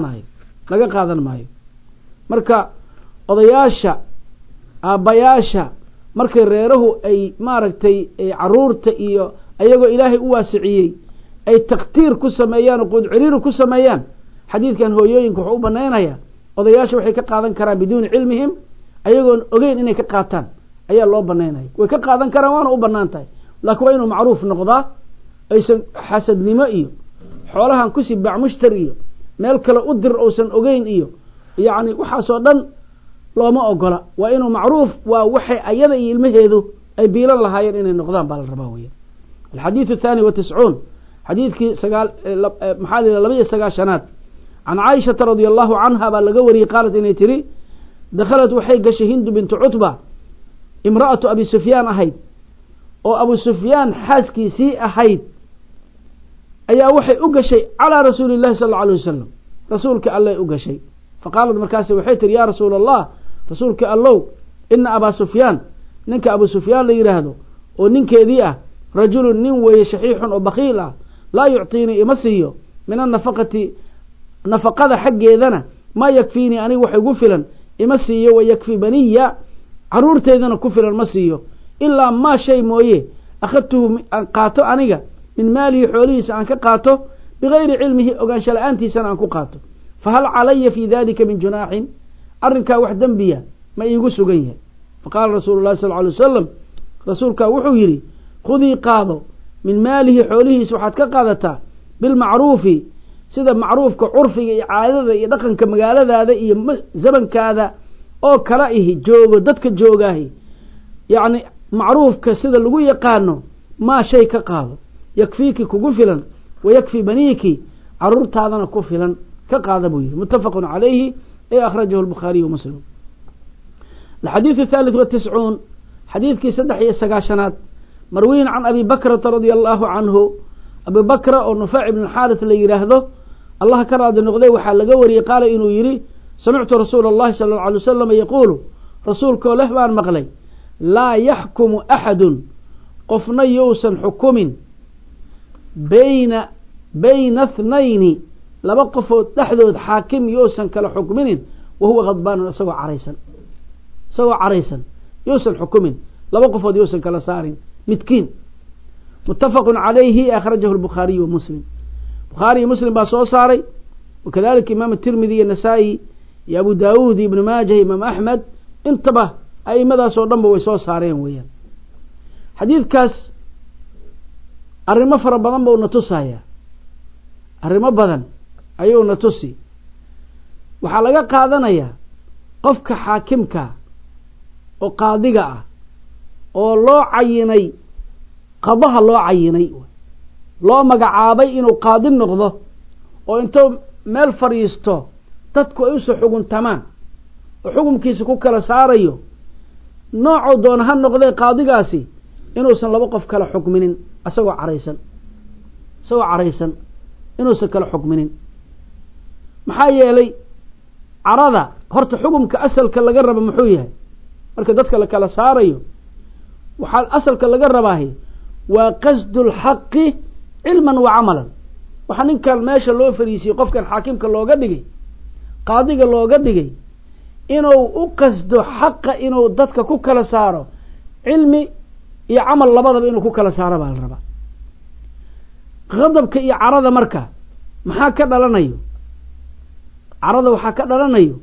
qaadan maayo. marka odayaasha, aabbayaasha markay reerahu ay maaragtay caruurta iyo ayagoo ilaahay u waasiciyey ay taktiir ku sameeyaan oo qudciriiri ku sameeyaan, xadiidkan hooyooyinka wuxuu u banaynayaa odayaasha waxay ka qaadan karaan biduuni cilmihim, ayagoon ogeyn inay ka qaataan ayaa loo banaynaya. way ka qaadan karaan, waana u banaan tahay, laakiin waa inuu macruuf noqdaa, aysan xasadnimo iyo xoolahan ku sibaac mushtari iyo meel kale u dir uusan ogeyn iyo yacni waxaasoo dhan looma ogola. waa inuu macruuf, waa waxay ayada iyo ilmaheedu ay biilan lahaayeen inay noqdaan baa la rabaa weya. alxadiiث الثاني وتسعون xadiidkii maxaa la 29aad can caaishata radi allahu canha baa laga wariyey qaalat inay tiri dakhalat waxay gashay hindu bintu cutba imra'atu abi sufyaan ahayd oo abu sufyaan xaaskiisii ahayd ayaa waxay u gashay calىa rasuuli الlahi sal اله عليه wasalam, rasuulka allay u gashay. faqaalat markaas waxay tihi ya rasuula allah, rasuulka allow, ina abaa sufyaan, ninka abu sufyaan la yidhaahdo oo ninkeedii ah, rajulun nin weeye shaxiixun oo bakiil ah, laa yucطiinii ima siiyo min anafaqati nafaqada xaggeedana maa yakfiinii aniga wax igu filan ima siiyo, wa yakfi baniya caruurteedana ku filan ma siiyo, ilaa maa shay mooye akhadtuhu aan qaato aniga min maalihi xoolihiisa aan ka qaato, bigayri cilmihi ogaansha la-aantiisana aan ku qaato. fahal calaya fii dalika min junaaxin, arrinkaa wax dembiya ma iigu sugan yahay? faqaala rasuulu llahi sal ly wasalam, rasuulkaa wuxuu yidhi khudii qaado min maalihi xoolihiisa waxaad ka qaadataa bilmacruufi, sida macruufka curfiga iyo caadada iyo dhaqanka magaaladaada iyo zamankaada oo kala ihi joogo dadka joogaahi yacni macruufka sida lagu yaqaano maa shay ka qaado yakfiiki kugu filan wayakfi baniiki caruurtaadana ku filan ka qaada buu yihi muttafaqun calayhi ee akhrajahu albukhaariy wa muslim الحديث الثالث والتسعون حديث كي سدح يسقاشنات مروين عن أبي بكرة رضي الله عنه أبي بكرة ونفاع بن الحارث اللي يراهده الله كراد النقضي وحال قوري قال إنه يري سمعت رسول الله صلى الله عليه وسلم يقول رسول كوله بان مغلي لا يحكم أحد قفنا يوسن حكم بين اثنين لبقفوا تحدث حاكم يوسن كلا حكمين وهو غضبان سوى عريسا يوسن حكم لبقفوا يوسن كلا سار متكين متفق عليه أخرجه البخاري ومسلم بخاري ومسلم باسو صاري وكذلك إمام الترمذي النسائي يا أبو داود ابن ماجه إمام أحمد انتبه أي ماذا سو ضمه ويسو صارين ويان حديث كاس arrimo fara badan buu na tusaya arrimo badan ayuu na tusi waxaa laga qaadanayaa qofka xaakimka oo qaadiga ah oo loo cayinay qadaha loo cayinay loo magacaabay inuu qaadi noqdo oo intuu meel fariisto dadku ay u soo xuguntamaan oo xukunkiisa ku kala saarayo noocoo doon ha noqday qaadigaasi inuusan laba qof kala xukminin asagoo caraysan inuusan kala xukminin maxaa yeelay carada horta xukumka asalka laga rabo muxuu yahay marka dadka la kala saarayo waxaa asalka laga rabaahi waa qasdul xaqi cilman wa camalan waxaa ninkan meesha loo fariisiyey qofkan xaakimka looga dhigay qaadiga looga dhigay inuu u qasdo xaqa inuu dadka ku kala saaro cilmi iyo camal labadaba inuu ku kala saaro baa la rabaa qadabka iyo carada marka maxaa ka dhalanayo carada waxaa ka dhalanayo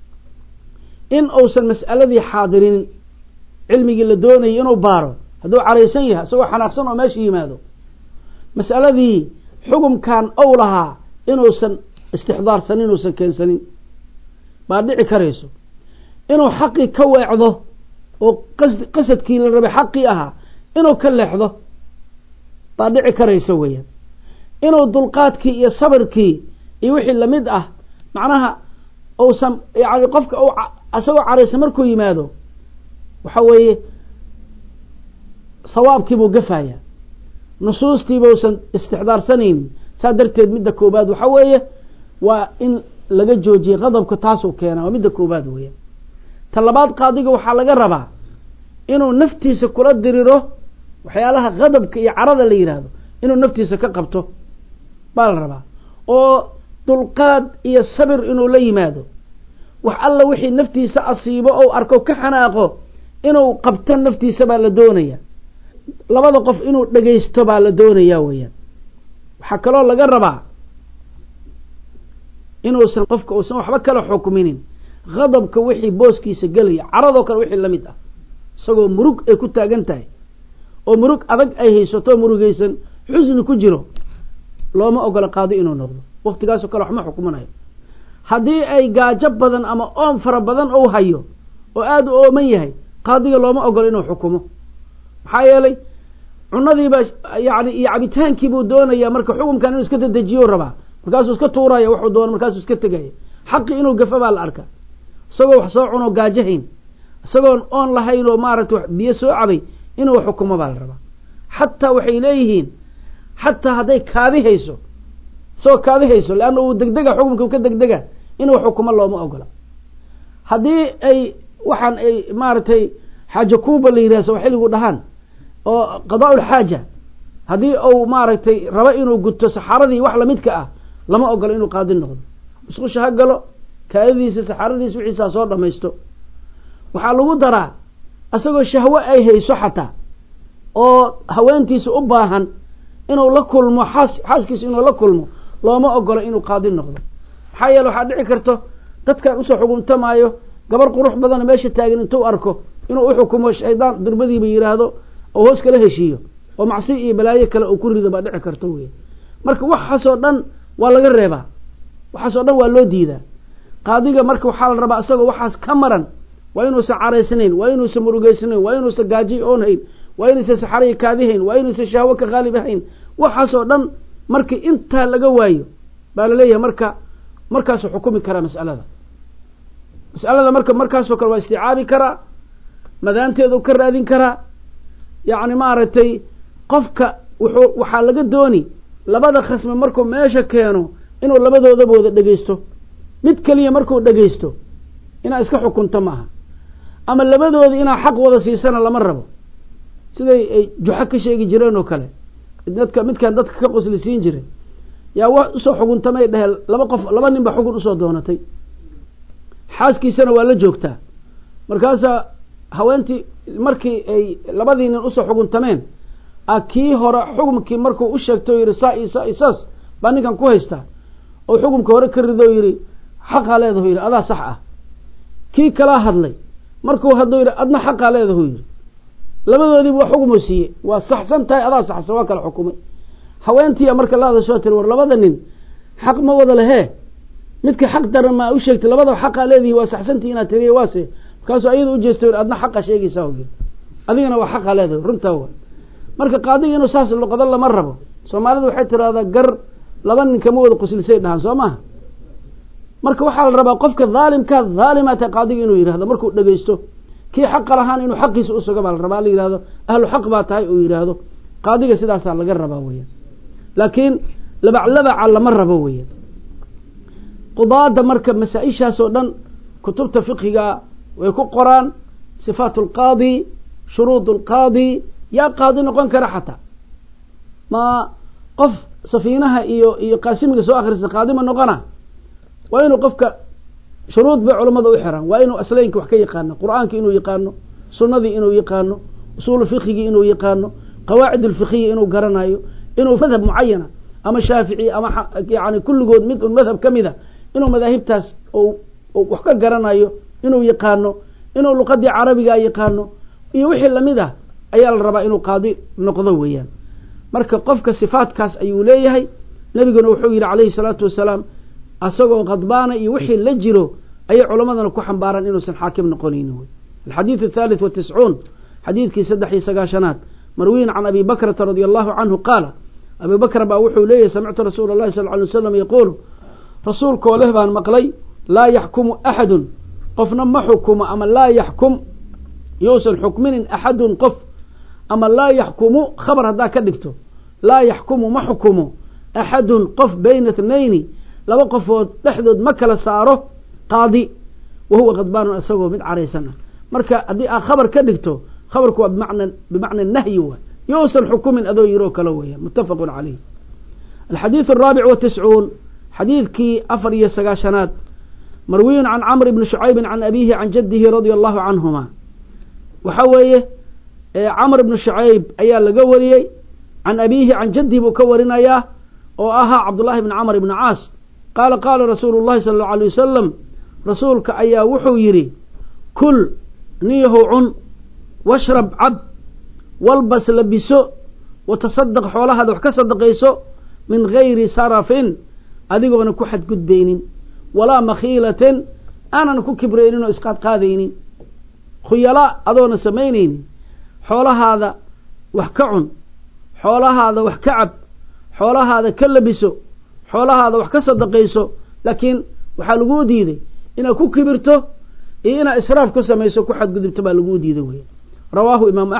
in uusan mas'aladii xaadirinin cilmigii la doonayay inuu baaro hadduu caraysan yahay isagoo xanaaqsan oo meesha yimaado mas'aladii xukumkan ou lahaa inuusan istixdaarsanin inuusan keensanin baa dhici karayso inuu xaqii ka weecdo oo qasadkii la rabay xaqii ahaa inuu ka leexdo baa dhici karaysa weeyaan inuu dulqaadkii iyo sabirkii iyo wixii lamid ah macnaha uusan yani qofka asagoo caraysan markuu yimaado waxa weeye sawaabkiibuu gafaya nusuustiiba usan istixdaarsanaynin saa darteed midda koobaad waxa weeye waa in laga joojiye qadabka taasuu keenaa waa midda koobaad weeyaan ta labaad qaadiga waxaa laga rabaa inuu naftiisa kula diriro waxyaalaha qadabka iyo carada la yidhaahdo inuu naftiisa ka qabto baa la rabaa oo dulqaad iyo sabir inuu la yimaado wax alla wixii naftiisa asiibo ou arko ka xanaaqo inuu qabto naftiisa baa la doonaya labada qof inuu dhagaysto baa la doonaya weeyaan waxaa kaloo laga rabaa inuusan qofka uusan waxba kala xukminin qadabka wixii booskiisa gelaya caradoo kale wixii lamid ah isagoo murug ay ku taagan tahay oo murug adag ay haysato murugaysan xusni ku jiro looma ogola qaadi inuu noqdo waqtigaasoo kale waxma xukumanayo haddii ay gaajo badan ama oon fara badan ou hayo oo aada u ooman yahay qaadiga looma ogola inuu xukumo maxaa yeelay cunadiibaa yani iyo cabitaankiibuu doonaya marka xukumkan inuu iska dadejiyo rabaa markaasuu iska tuuraya wuxuu doono markaasuu iska tegaya xaqi inuu gafo baa la arkaa isagoo wax soo cunoo gaajahayn isagoon oon lahayn oo maaragtay biyo soo cabay inuu xukumo baa la rabaa xataa waxay leeyihiin xataa hadday kaadihayso isagoo kaadihayso leanna uu degdega xukumka ka degdega inuu xukumo looma ogola haddii ay waxaan ay maaragtay xaaja kuuba la yidhahso xilligu dhahaan oo qadaa-ul xaaja haddii uu maaragtay rabo inuu guto saxaaradii wax lamidka ah lama ogolo inuu qaadi noqdo musqusha ha galo kaadidiisa saxaaradiisa wixiisaa soo dhamaysto waxaa lagu daraa isagoo shahwo ay hayso xataa oo haweentiisa u baahan inuu la kulmo xaaskiisa inuu la kulmo looma ogolo inuu qaadi noqdo maxaa yeele waxaa dhici karto dadkan usoo xukuntamaayo gabar qurux badan meesha taagan intuu arko inuu uxukumo shaydaan durbadiiba yidhaahdo oo hoos kala heshiiyo oo macsi iyo balaayo kale uu ku rido baa dhici karto wey marka waxaasoo dhan waa laga reebaa waxaasoo dhan waa loo diidaa qaadiga marka waxaa la rabaa isagoo waxaas ka maran waa inuusan caraysnayn waa inuusan murugaysnayn waa inuusan gaaji oonhayn waa inuusan saxariya kaadihayn waa inuusan shahwo ka qaalib ahayn waxaasoo dhan markii intaa laga waayo baa laleeyahay markaasuu xukumi karaa mas'alada markaasoo kale waa isticaabi karaa madaanteedu ka raadin karaa yacni maaragtay qofka waxaa laga dooni labada khasme markuu meesha keeno inuu labadoodaba wada dhegaysto mid keliya markuu dhegaysto inaa iska xukunto maaha ama labadoodii inaa xaq wada siisana lama rabo siday ay juxa ka sheegi jireen oo kale midkaan dadka ka qosli siin jiray yaa wax usoo xukuntamay dheheen laba nin ba xukun usoo doonatay xaaskiisana waa la joogtaa markaasaa haweentii markii ay labadii nin usoo xukuntameen kii hore xukumkii markuu u sheegtay oo yidhi saas baa ninkan ku haystaa oo xukumka hore ka rido yidhi xaqaa leedahu yidhi adaa sax ah kii kalaa hadlay markuu hadlo yidhi adna xaqaa leedahu yidhi labadoodiiba waa xukumu siiye waa saxsan tahay adaa saxsan waa kala xukumay haweentiya marka la hadasho tiri war labada nin xaq ma wada lehee midka xaq daran maa u sheegtay labada xaqaa leedihi waa saxsantii inaad tiriye waase markaasuu ayada u jeestay yidhi adna xaqa sheegaysaa yidhi adigana waa xaqaa leedahay runtaa waa marka qaadiga inuu saas noqdo lama rabo soomaalidu waxay tiraahdaa gar laba nin kama wada quslisay dhahaan soo maaha marka waxaa la rabaa qofka dhaalimata qaadiga inuu yidhahdo markuu dhegaysto kii xaqa lahaan inuu xaqiisa usuga baa la rabaa la yidhahdo ahlu xaq baa tahay uu yidhaahdo qaadiga sidaasaa laga rabaa weeyaan laakiin labaca lama rabo weeyaan qudaada marka masaa-ishaasoo dhan kutubta fiqhiga way ku qoraan sifaat alqaadi shuruud alqaadi yaa qaadi noqon kara xataa ma qof safiinaha iyo qaasimiga soo akhrisa qaadi ma noqona waa inuu qofka shuruud bay culammada u xiraan waa inuu aslaynka wax ka yaqaano qur'aanka inuu yaqaano sunnadii inuu yaqaano usuul fiqhigii inuu yaqaano qawaacid alfiqhiya inuu garanayo inuu madhab mucayana ama shaafici ama yani kulligood mid un madhab ka mida inuu madaahibtaas wax ka garanayo inuu yaqaano inuu luqadii carabiga yaqaano iyo wixii lamid ah ayaa la rabaa inuu qaadi noqdo weeyaan marka qofka sifaatkaas ayuu leeyahay nabiguna wuxuu yidhi calayhi salaatu wasalaam asagoo qadbaana iyo wixii la jiro ayay culammadana ku xambaaraan inuusan xaakim noqonaynin wey alxadiid athalith watiscuun xadiidkii 93 marwiyin can abi bakrata radia allahu canhu qaala abi bakr baa wuxuu leeyahay samictu rasuula allahi sal ly wasalam yaquulu rasuulkoo leh baan maqlay laa yaxkumu axadun qofna ma xukumo ama laa yaxkum yousan xukminin axadun qof ama laa yaxkumu khabar haddaa ka dhigto laa yaxkumu ma xukumo axadun qof bayna ithnayni laba qofood dhexdood ma kala saaro qaadi wa huwa qadbaanun isagoo mid caraysan ah marka haddii aa khabar ka dhigto khabarku waa bimacna nahyi waay yousan xukumin adoo yiroo kale weeyaan muttafaqun calayh alxadiid araabic watiscuun xadiidkii 94 marwiyun can camr bni shucaybin can abiihi can jaddihi radia allahu canhuma waxaa weeye camr bni shucayb ayaa laga wariyey can abiihi can jaddihi buu ka warinayaa oo ahaa cabdullaahi bni camr ibni caas qaala qaala rasuulu llahi sala allau alay wasalam rasuulka ayaa wuxuu yidhi kul niyahow cun washrab cab walbas labiso watasadaq xoolahaada wax ka sadaqayso min gayri sarafin adigoona ku xadgudbaynin walaa makhiilatin aanan ku kibraynin oo isqaadqaadaynin khuyala adoona samaynaynin xoolahaada wax ka cun xoolahaada wax ka cab xoolahaada ka labiso xoolahaada wax ka sadaqayso laakiin waxaa laguu diiday inaad ku kibirto iyo inaad israaf ku samayso ku xadgudubto baa laguu diiday wey rawaahu imaamu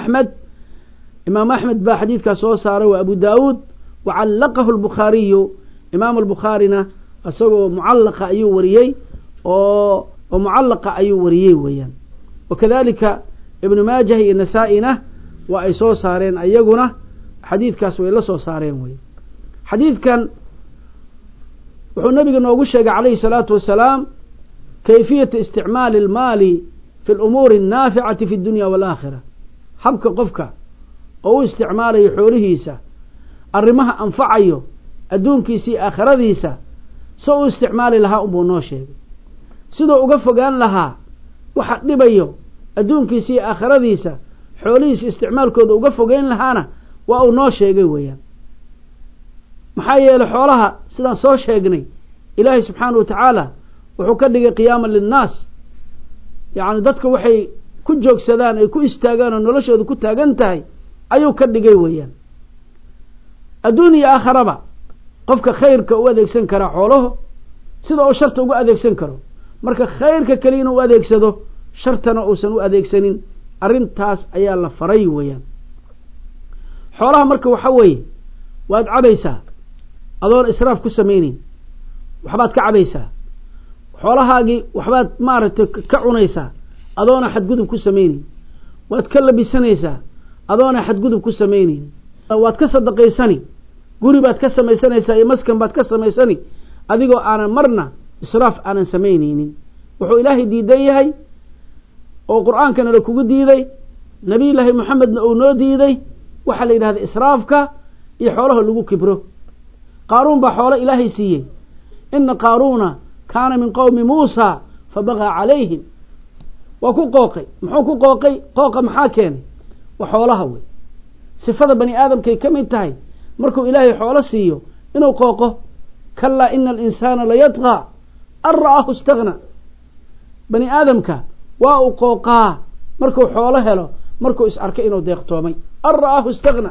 axmed baa xadiidkaas soo saaray waa abu daawuud wacallaqahu albukhaariyu imaamu albukhaarina isagoo mucallaqa ayuu wariyey oo mucallaqa ayuu wariyey weeyaan wakadalika ibnu maajah iyo nasaa-ina waa ay soo saareen ayaguna xadiidkaas way la soo saareen wey xadiidkan wuxuu nabiga noogu sheegay calayhi salaatu wasalaam kayfiyata isticmaali almaali fi lumuuri annaaficati fi dunya waalaakhira habka qofka oo u isticmaalayo xoolihiisa arrimaha anfacayo adduunkiisa iyo aakhiradiisa soo u isticmaali lahaa unbuu noo sheegay sidoo uga fogaan lahaa waxa dhibayo adduunkiisa iyo aakhiradiisa xoolihiisa isticmaalkooda uga fogeyn lahaana waa uu noo sheegay weeyaan maxaa yeelay xoolaha sidaan soo sheegnay ilaahay subxaanahu wa tacaala wuxuu ka dhigay qiyaama linnaas yacni dadka waxay ku joogsadaan ay ku istaagaan oo noloshooda ku taagan tahay ayuu ka dhigay weeyaan adduun iyo aakharaba qofka khayrka u adeegsan karaa xoolaho sida uu sharta ugu adeegsan karo marka khayrka kaliya inuu adeegsado shartana uusan u adeegsanin arrintaas ayaa la faray weeyaan xoolaha marka waxa weeye waad cabaysaa adoon israaf ku samaynin waxbaad ka cabaysaa xoolahaagii waxbaad maaragtay ka cunaysaa adoona xadgudub ku samaynin waad ka labisanaysaa adoona xadgudub ku samaynin waad ka sadaqaysani guri baad ka samaysanaysaa iyo maskan baad ka samaysani adigoo aanan marna israaf aanan samaynaynin wuxuu ilaahay diidan yahay oo qur'aankana la kugu diiday nabiyullaahi maxamedna uu noo diiday waxaa la yidhahda israafka iyo xoolaha lagu kibro qaaruun baa xoolo ilaahay siiyey ina qaaruuna kaana min qowmi muusa fabagaa calayhim waa ku qooqay muxuu ku qooqay qooqa maxaa keenay waa xoolaha wey sifada bani aadamkay ka mid tahay markuu ilaahay xoolo siiyo inuu qooqo kalaa ina alinsaana layadqaa an ra'aahu istagna bani aadamka waa uu qooqaa markuu xoolo helo markuu is arkay inuu deeqtoomay an ra'aahu istagna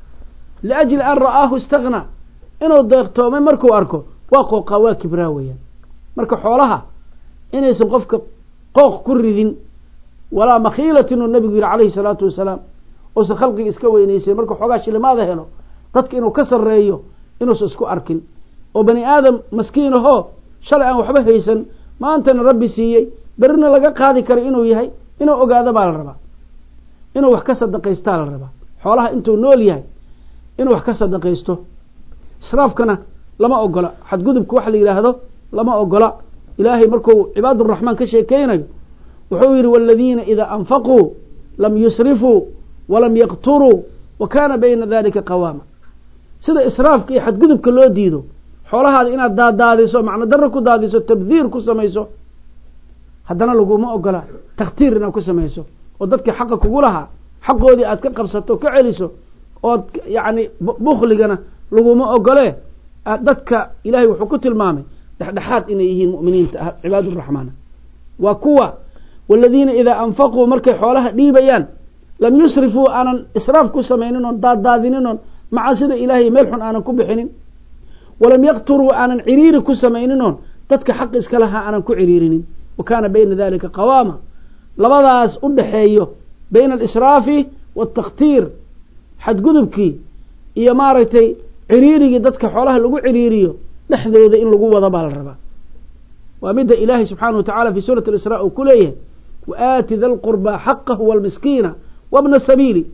liajli an ra'aahu istagna inuu deeqtoomay markuu arko waa qooqaa waa kibraa weeyaan marka xoolaha inaysan qofka qooq ku ridin walaa makhiilatin uu nabigu yihi calayhi salaatu wasalaam uusan khalqiga iska weynaysan markuu xoogaa shilimaada helo dadka inuu ka sarreeyo inuusan isku arkin oo bani aadam maskiin ahoo shalay aan waxba haysan maantana rabbi siiyey berrina laga qaadi kara inuu yahay inuu ogaado baa la rabaa inuu wax ka sadaqaystaa la rabaa xoolaha intuu nool yahay inuu wax ka sadaqaysto israafkana lama ogola xadgudubka waxa la yidhaahdo lama ogola ilaahay markuu cibaaduraxmaan ka sheekeynayo wuxuu yidhi waaladiina idaa anfaquu lam yusrifuu walam yaqturuu wa kaana bayna dalika qawaama sida israafka iyo xadgudubka loo diido xoolahaada inaad daadaadiso macno darro ku daadiso tabdiir ku samayso haddana laguma ogola takhtiir inaad ku samayso oo dadkii xaqa kugu lahaa xaqoodii aad ka qabsato ka celiso ood yacni bukhligana laguma ogole dadka ilaahay wuxuu ku tilmaamay dhexdhexaad inay yihiin mu'miniinta ah cibaaduraxmaan waa kuwa waladiina idaa anfaquu markay xoolaha dhiibayaan lam yusrifuu aanan israaf ku samaynin oon daaddaadinin oon macaasida ilaahay meel xun aanan ku bixinin walam yaqturuu aanan ciriiri ku samaynin oon dadka xaq iska lahaa aanan ku ciriirinin wa kaana bayna dalika qawaama labadaas u dhaxeeyo bayna alisraafi waatakhtiir xadgudubkii iyo maaragtay ciriirigii dadka xoolaha lagu ciriiriyo dhexdooda in lagu wada baa la rabaa waa midda ilaahay subxaanahu wa tacala fi suurati alisraa uu ku leeyahay wa aati da lqurbaa xaqahu waalmiskiina wabna sabiili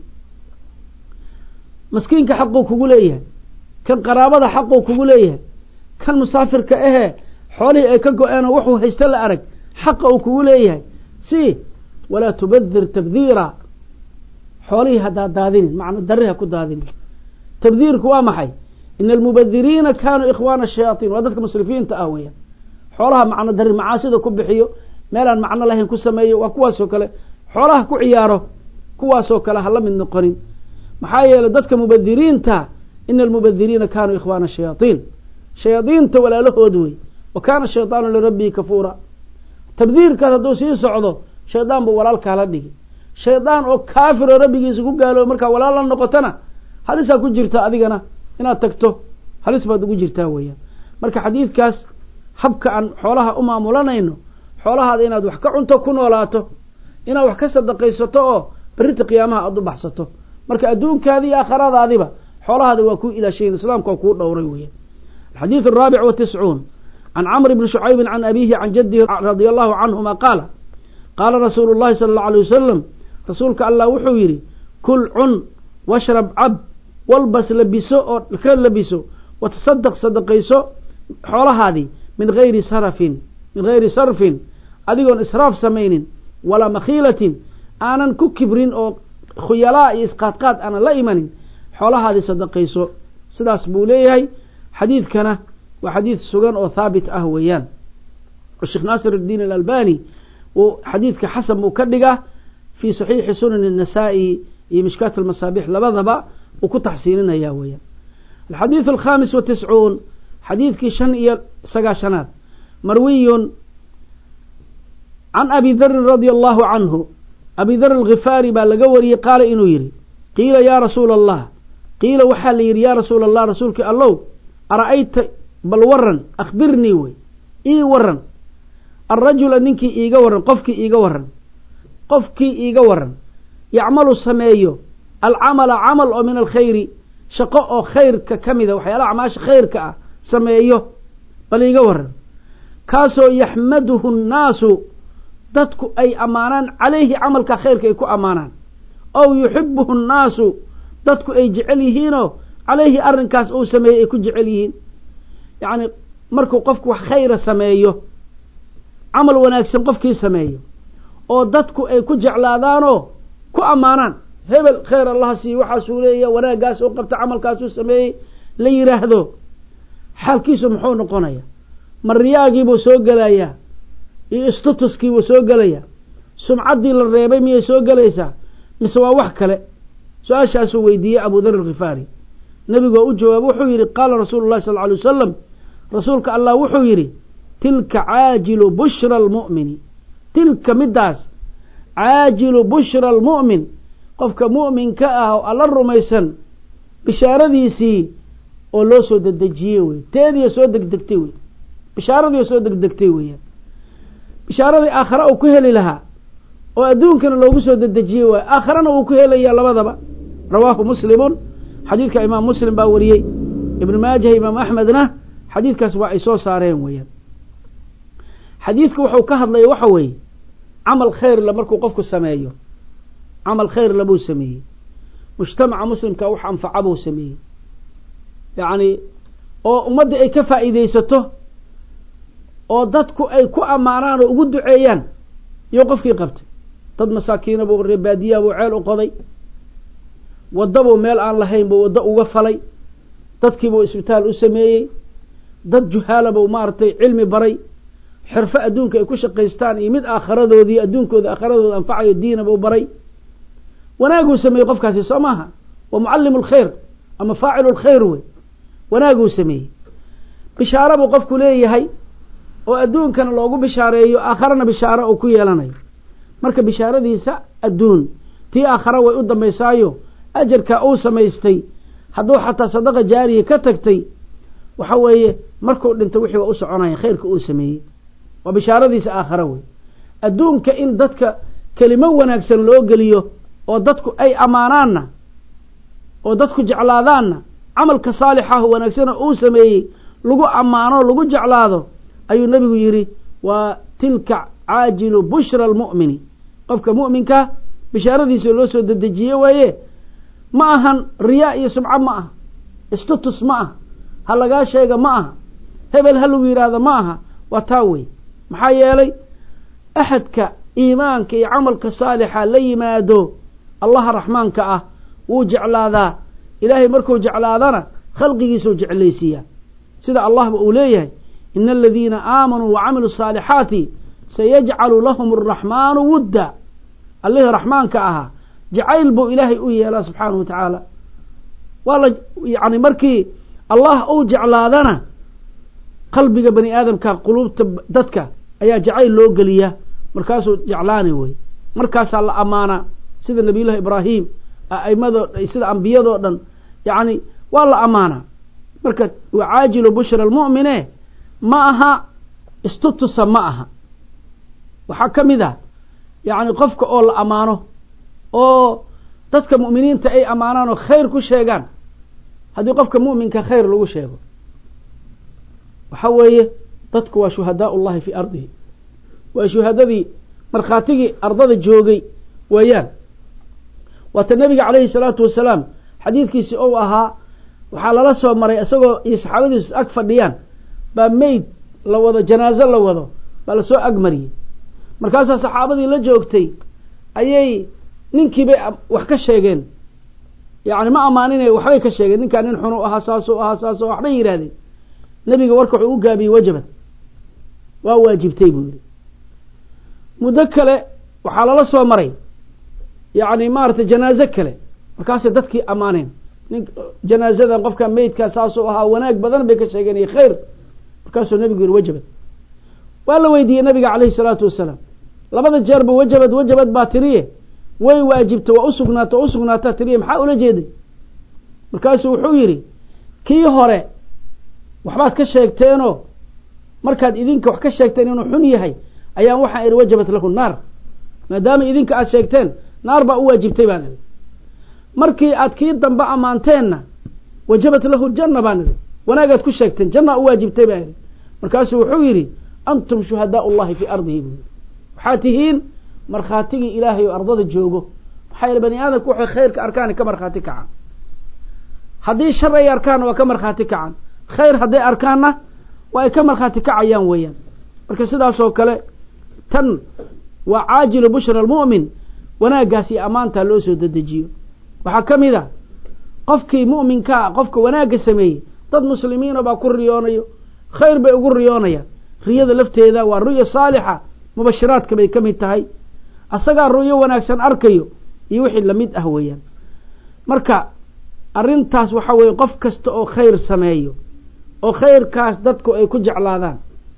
maskiinka xaquu kugu leeyahay kan qaraabada xaquu kugu leeyahay kan musaafirka ahee xoolihii ay ka go-eenoo wuxuu haysta la arag xaqa uu kugu leeyahay si walaa tubadir tabdiira xoolihii ha daadaadinin macno darri ha ku daadinin tabdiirku waa maxay ina almubadiriina kaanuu ikhwaana ashayaatiin waa dadka musrifiinta ah weeyaan xoolaha macno darri macaasida ku bixiyo meelaan macno lahayn ku sameeyo waa kuwaasoo kale xoolaha ku ciyaaro kuwaasoo kale ha la mid noqonin maxaa yeelay dadka mubadiriinta ina almubadiriina kaanuu ikhwaana ashayaatiin shayaadiinta walaalahood wey wa kaana shaydaanu lirabbihi kafuura tabdiirkaas hadduu sii socdo shaydaan buu walaalkaa la dhigi shaydaan oo kaafir oo rabbigiisa ku gaaloobo markaa walaal la noqotona halisaa ku jirta adigana inaad tagto halis baad ugu jirtaa weeyaan marka xadiidkaas habka aan xoolaha u maamulanayno xoolahaada inaad wax ka cunto ku noolaato inaad wax ka sadaqaysato oo berrita qiyaamaha aada u baxsato marka adduunkaadi iyo aakhiradaadiba xoolahaada waa kuu ilaashayin islaamka waa kuu dhowray weeyaan alxadiid الرaabiع والتسعون can cmr bni شhucayb can abihi can jadihi radي allahu canهuma qaala qaala rasuulu الlahi salى الlaه عalيه wasalam rasuulka allah wuxuu yidhi kul cun washrab cab walbas labiso oo ka labiso watasadaq sadaqayso xoolahaadii min gayri sarfin adigoon israaf samaynin walaa makhiilatin aanan ku kibrin oo khuyalaa iyo isqaadqaad aanan la imanin xoolahaadii sadaqayso sidaas buu leeyahay xadiidkana waa xadiid sugan oo haabit ah weeyaan oo sheekh naasir الdiin alalbani uu xadiidka xasan buu ka dhigaa fii saxiixi sunan الnasaa-i iyo mishkaat almasaabix labadaba uu ku taxsiininaya weeyaan alxadiid alkhamis watiscuun xadiidkii 5 iyo 9aad marwiyun can abi darin radia allahu canhu abi dar alghifaari baa laga wariyey qaala inuu yidhi qiila yaa rasuula allah qiila waxaa la yidhi yaa rasuula allah rasuulkii allow ara'ayta bal waran akhbirnii wey ii waran alrajula ninkii iiga waran qofkii iiga waran yacmalu sameeyo alcamala camal oo min alkhayri shaqo oo khayrka ka mida waxyaalaha acmaasha khayrka ah sameeyo bal iiga waran kaasoo yaxmaduhu nnaasu dadku ay ammaanaan calayhi camalka khayrka ay ku ammaanaan ow yuxibuhu nnaasu dadku ay jecel yihiinoo calayhi arrinkaas uu sameeyey ay ku jecel yihiin yacni markuu qofku wax khayra sameeyo camal wanaagsan qofkii sameeyo oo dadku ay ku jeclaadaanoo ku ammaanaan hebel khayr allaha siiye waxaasuu leeya wanaaggaas oo qabta camalkaasuu sameeyey la yidhaahdo xaalkiisu muxuu noqonaya ma riyaagiibuu soo gelayaa iyo istutuskiibuu soo gelayaa sumcaddii la reebay miyay soo gelaysaa mise waa wax kale su-aashaasuu weydiiyey abu dar alkhifaari nebigoo u jawaabo wuxuu yidhi qaala rasuulu llahi sal lla alay wasalam rasuulka allah wuxuu yidhi tilka caajilu bushra almu'mini tilka middaas caajilu bushra almu'min qofka mu'minka ah oo alla rumaysan bishaaradiisii oo loo soo dedejiyey wey teediiyo soo degdegtay wey bishaaradii oo soo degdegtay weeyaan bishaaradii aakhare uu ku heli lahaa oo adduunkana loogu soo dedejiyey waay aakharana wuu ku helayaa labadaba rawaahu muslimun xadiidka imaam muslim baa wariyey ibnu maajah imaam axmedna xadiidkaas waa ay soo saareen weeyaan xadiidku wuxuu ka hadlaya waxa weeye camal khayr la markuu qofku sameeyo camal khayr labuu sameeyey mujtamaca muslimka wax anfaca buu sameeyey yacni oo ummadda ay ka faa'iidaysato oo dadku ay ku ammaanaan oo ugu duceeyaan iyo qofkii qabtay dad masaakiina buu reebaadiyaa buu ceel u qoday wadda buu meel aan lahayn buu waddo uga falay dadkiibuu isbitaal u sameeyey dad juhaala buu maaragtay cilmi baray xirfo adduunka ay ku shaqaystaan iyo mid aakharadoodii adduunkooda aakharadooda anfacayo diina buu baray wanaaguu sameeyey qofkaasi soo maaha waa mucallimu alkhayr ama faacilu lkhayr wey wanaaguu sameeyey bishaaro buu qofku leeyahay oo adduunkana loogu bishaareeyo aakharana bishaaro uu ku yeelanayo marka bishaaradiisa adduun tii aakhara way u dambaysaayo ajarka uu samaystay hadduu xataa sadaqa jaariya ka tagtay waxa weeye markuu dhinto wixii waa u soconaya khayrka uu sameeyey waa bishaaradiisa aakhara wey adduunka in dadka kelimo wanaagsan loo geliyo oo dadku ay ammaanaanna oo dadku jeclaadaanna camalka saalixahu wanaagsana uu sameeyey lagu ammaano lagu jeclaado ayuu nebigu yidhi waa tilka caajilu bushra almu'mini qofka mu'minka bishaaradiisa loo soo dedejiye weeye ma ahan riyaa iyo sumco ma aha istutus ma aha ha lagaa sheega ma aha hebel ha lagu yidhaahdo ma aha waa taa wey maxaa yeelay axadka iimaanka iyo camalka saalixa la yimaado allaha raxmaanka ah wuu jeclaadaa ilaahay markuu jeclaadana khalqigiisuu jeclaysiiyaa sida allahba uu leeyahay ina aladiina aamanuu wacamiluu الصaalixaati sayajcalu lahum الraxmaanu wudda allihii raxmaanka ahaa jacayl buu ilaahay u yeelaa subxaanahu wa tacaala waa la yani markii allah uu jeclaadana qalbiga bani aadamka quluubta dadka ayaa jacayl loo geliyaa markaasuu jeclaani wey markaasaa la ammaanaa sida nabiyullahi ibraahim a'imadoo sida ambiyadoo dhan yani waa la ammaanaa marka waa caajilu bushra almu'mine ma aha istutusa ma aha waxaa ka mid ah yani qofka oo la ammaano oo dadka mu'miniinta ay ammaanaan oo khayr ku sheegaan haddii qofka mu'minka khayr lagu sheego waxa weeye dadku waa shuhadaa ullahi fii ardihi waa shuhadadii markhaatigii ardada joogay weeyaan waata nabiga calayhi salaatu wasalaam xadiidkiisi ou ahaa waxaa lala soo maray isagoo iyo saxaabadiisu ag fadhiyaan baa meyd la wado janaazo la wado baa lasoo agmariyey markaasaa saxaabadii la joogtay ayay ninkiibay wax ka sheegeen yani ma ammaaninay waxbay ka sheegeen ninkaan nin xun u ahaa saasuu ahaa saasoo waxbay yidhahdeen nebiga warka wuxuu u gaabiyey wajabad waa waajibtay buu yihi muddo kale waxaa lala soo maray yani maaragtay janaazo kale markaasay dadkii ammaaneen nin janaazadan qofka meydkaa saasuu ahaa wanaag badan bay ka sheegeen iyo khayr markaasuu nebigu yihi wajabad waa la weydiiyey nabiga calayhi salaatu wasalaam labada jeerba wajabad baa tiriye way waajibta waa usugnaata tiriye maxaa ula jeeday markaasuu wuxuu yidhi kii hore waxbaad ka sheegteenoo markaad idinka wax ka sheegteen inuu xun yahay ayaan waxaan idhi wajabat lahu naar maadaama idinka aad sheegteen naar baa u waajibtay baan idhi markii aad kii dambe ammaanteenna wajabat lahu janna baan idhi wanaagaad ku sheegteen janna u waajibtay baan idhi markaasuu wuxuu yidhi antum shuhadaau llahi fii ardihi buu yidhi waxaa tihiin markhaatigii ilaahay oo ardada joogo maxaa yeele bani aadamku waxay khayrka arkaan ka markhaati kacaan haddii shar ay arkaanna waa ka markhaati kacaan khayr hadday arkaanna waa ay ka markhaati kacayaan weeyaan marka sidaasoo kale tan waa caajilu bushra almu'min wanaaggaas iyo ammaantaa loo soo dedejiyo waxaa ka mid a qofkii mu'minkaa qofka wanaagga sameeyey dad muslimiina baa ku riyoonayo khayr bay ugu riyoonayaan riyada lafteeda waa ru'ya saalixa mubashiraadka bay ka mid tahay asagaa ru'yo wanaagsan arkayo iyo wixii lamid ah weeyaan marka arrintaas waxaa weeye qof kasta oo khayr sameeyo oo khayrkaas dadku ay ku jeclaadaan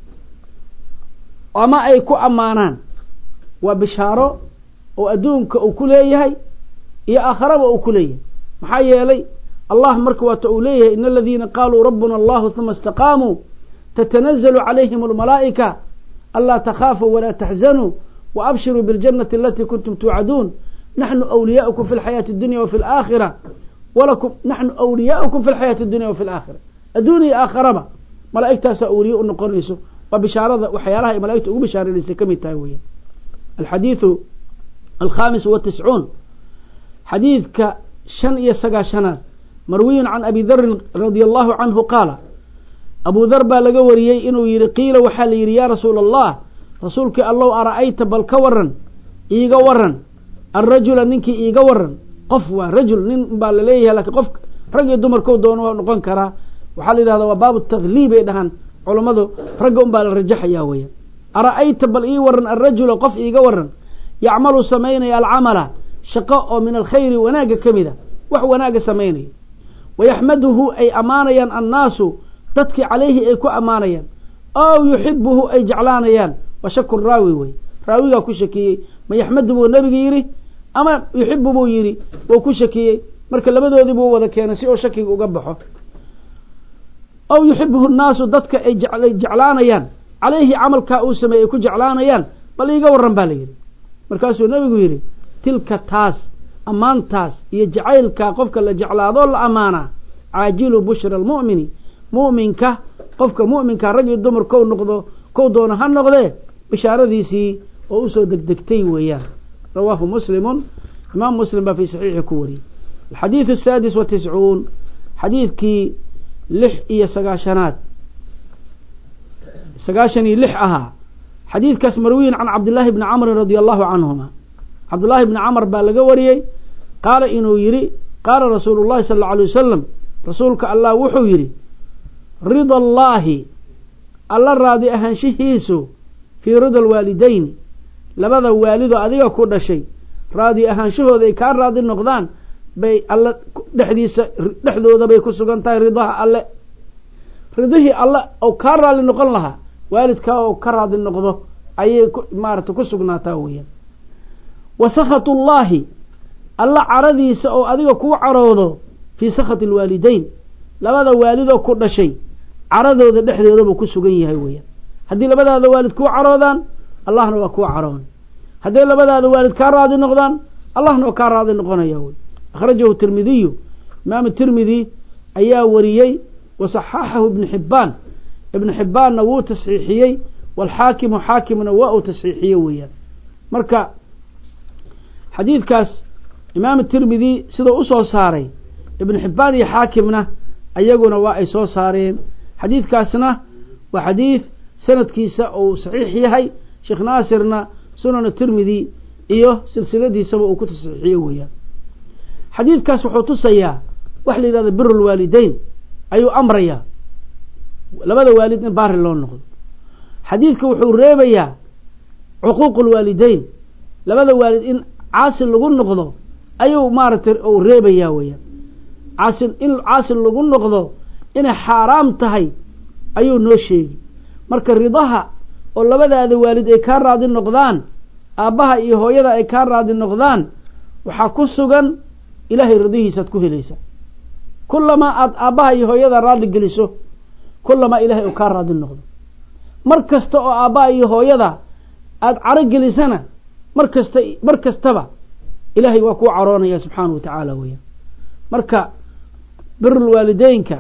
ama ay ku ammaanaan waa bishaaro oo adduunka uu ku leeyahay iyo aakharaba uu ku leeyahay maxaa yeelay allah marka waata uu leeyahay in aladiina qaaluu rabbuna allahu huma istaqaamuu tatanazalu calayhim almalaa'ika anlaa takhaafuu walaa taxzanuu waabshiruu biاljannati alatii kuntum tuucaduun naxnu awliyaaukum fi lxayaati اdunya wafi alaakhira walakum naxnu awliyaaukum fi lxayaati اdunya wafi alaakhira adduun iyo aakharaba malaa'igtaasaa awliye u noqonayso waa bishaarada waxyaalaha ay malaa'igta ugu bishaaranaysa ka mid tahay weeyaan alxadiidu alkhaamis watiscuun xadiidka 95 marwiyun can abi darin radia allahu canhu qaala abu dar baa laga wariyey inuu yihi qiila waxaa la yidhi yaa rasuula allah rasuulkii allow ara'ayta bal ka waran iiga waran alrajula ninkii iiga waran qof waa rajul nin baa laleeyahay lakiin qof rag iyo dumarkou doono waa noqon karaa waxaa la yidhahdaa waa baabu takliib ay dhahaan culammadu ragga un baa la rajaxayaa weya ara'ayta bal ii waran alrajula qof iiga waran yacmalu samaynaya alcamala shaqo oo min alkhayri wanaagga ka mida wax wanaagga samaynaya wayaxmaduhu ay ammaanayaan annaasu dadkii calayhi ay ku ammaanayaan ow yuxibuhu ay jeclaanayaan waa shaku raawi wey raawigaa ku shakiyey ma yaxmadu buu nebiga yidhi ama yuxibu buu yidhi wuu ku shakiyey marka labadoodii buu wada keenay si oo shakiga uga baxo ow yuxibuhu nnaasu dadka ay jeclaanayaan calayhi camalkaa uu sameeyey ay ku jeclaanayaan bal iiga waran baa la yidhi markaasuu nebigu yidhi tilka taas ammaantaas iyo jacaylkaa qofka la jeclaadoo la ammaanaa caajilu bushra almu'mini mu'minka qofka mu'minka rag iyo dumar kou noqdo kou doono ha noqdee bishaaradiisii oo usoo degdegtay weeyaan rawaahu muslimun imaam muslim baa fii saxiixi ku wariyey alxadiidu asaadis watiscuun xadiidkii 96 96 ahaa xadiidkaas marwiyin can cabdillaahi bni camrin radia allahu canhuma cabdullaahi bni camr baa laga wariyey qaala inuu yidhi qaala rasuulu llahi sala allau alay wasalam rasuulka allah wuxuu yidhi rida allaahi alla raadi ahaanshihiisu fii rida alwaalidayn labada waalidoo adiga ku dhashay raadi ahaanshahooda ay kaa raadi noqdaan bay alle dhexdooda bay ku sugan tahay ridaha alle ridihii alle oo kaa raali noqon lahaa waalidkaa oo ka raadi noqdo ayay maarata ku sugnaataa weeyaan wa sakhatu llaahi alla caradiisa oo adiga kuu caroodo fii sakhati alwaalidayn labada waalidoo ku dhashay caradooda dhexdoodabuu ku sugan yahay weeyaan haddii labadaada waalid kuu caroodaan allahna waa kuu caroon hadday labadaada waalid kaa raadi noqdaan allahna waa kaa raadi noqonaya wey akhrajahu tirmidiyu imaamu tirmidi ayaa wariyey wasaxaxahu ibnu xibbaan ibnu xibbaanna wuu tasxiixiyey waalxaakimu xaakimna waa uu tasxiixiyey weeyaan marka xadiidkaas imaamu tirmidi siduu usoo saaray ibnu xibbaan iyo xaakimna ayaguna waa ay soo saareen xadiidkaasna waa xadiid sanadkiisa uu saxiix yahay sheekh naasirna sunan tirmidi iyo silsiladiisaba uu ku tasxiixiye weeyaan xadiidkaas wuxuu tusayaa wax la yidhahdo biru lwaalideyn ayuu amrayaa labada waalid in baari loo noqdo xadiidka wuxuu reebayaa cuquuq lwaalideyn labada waalid in caasi lagu noqdo ayuu maaragtay uu reebayaa weeyaan in caasi lagu noqdo inay xaaraam tahay ayuu noo sheegi marka ridaha oo labadaada waalid ay kaa raadi noqdaan aabbaha iyo hooyada ay kaa raadi noqdaan waxaa ku sugan ilaahay radihiisaad ku helaysaa. kullamaa aad aabbaha iyo hooyada raadli geliso kullamaa ilaahay uu kaa raadi noqdo. mar kasta oo aabbaha iyo hooyada aad caro gelisana mar kastaba ilaahay waa kuu caroonaya subxaanahu wa tacaala weeyaan. marka birul waalideynka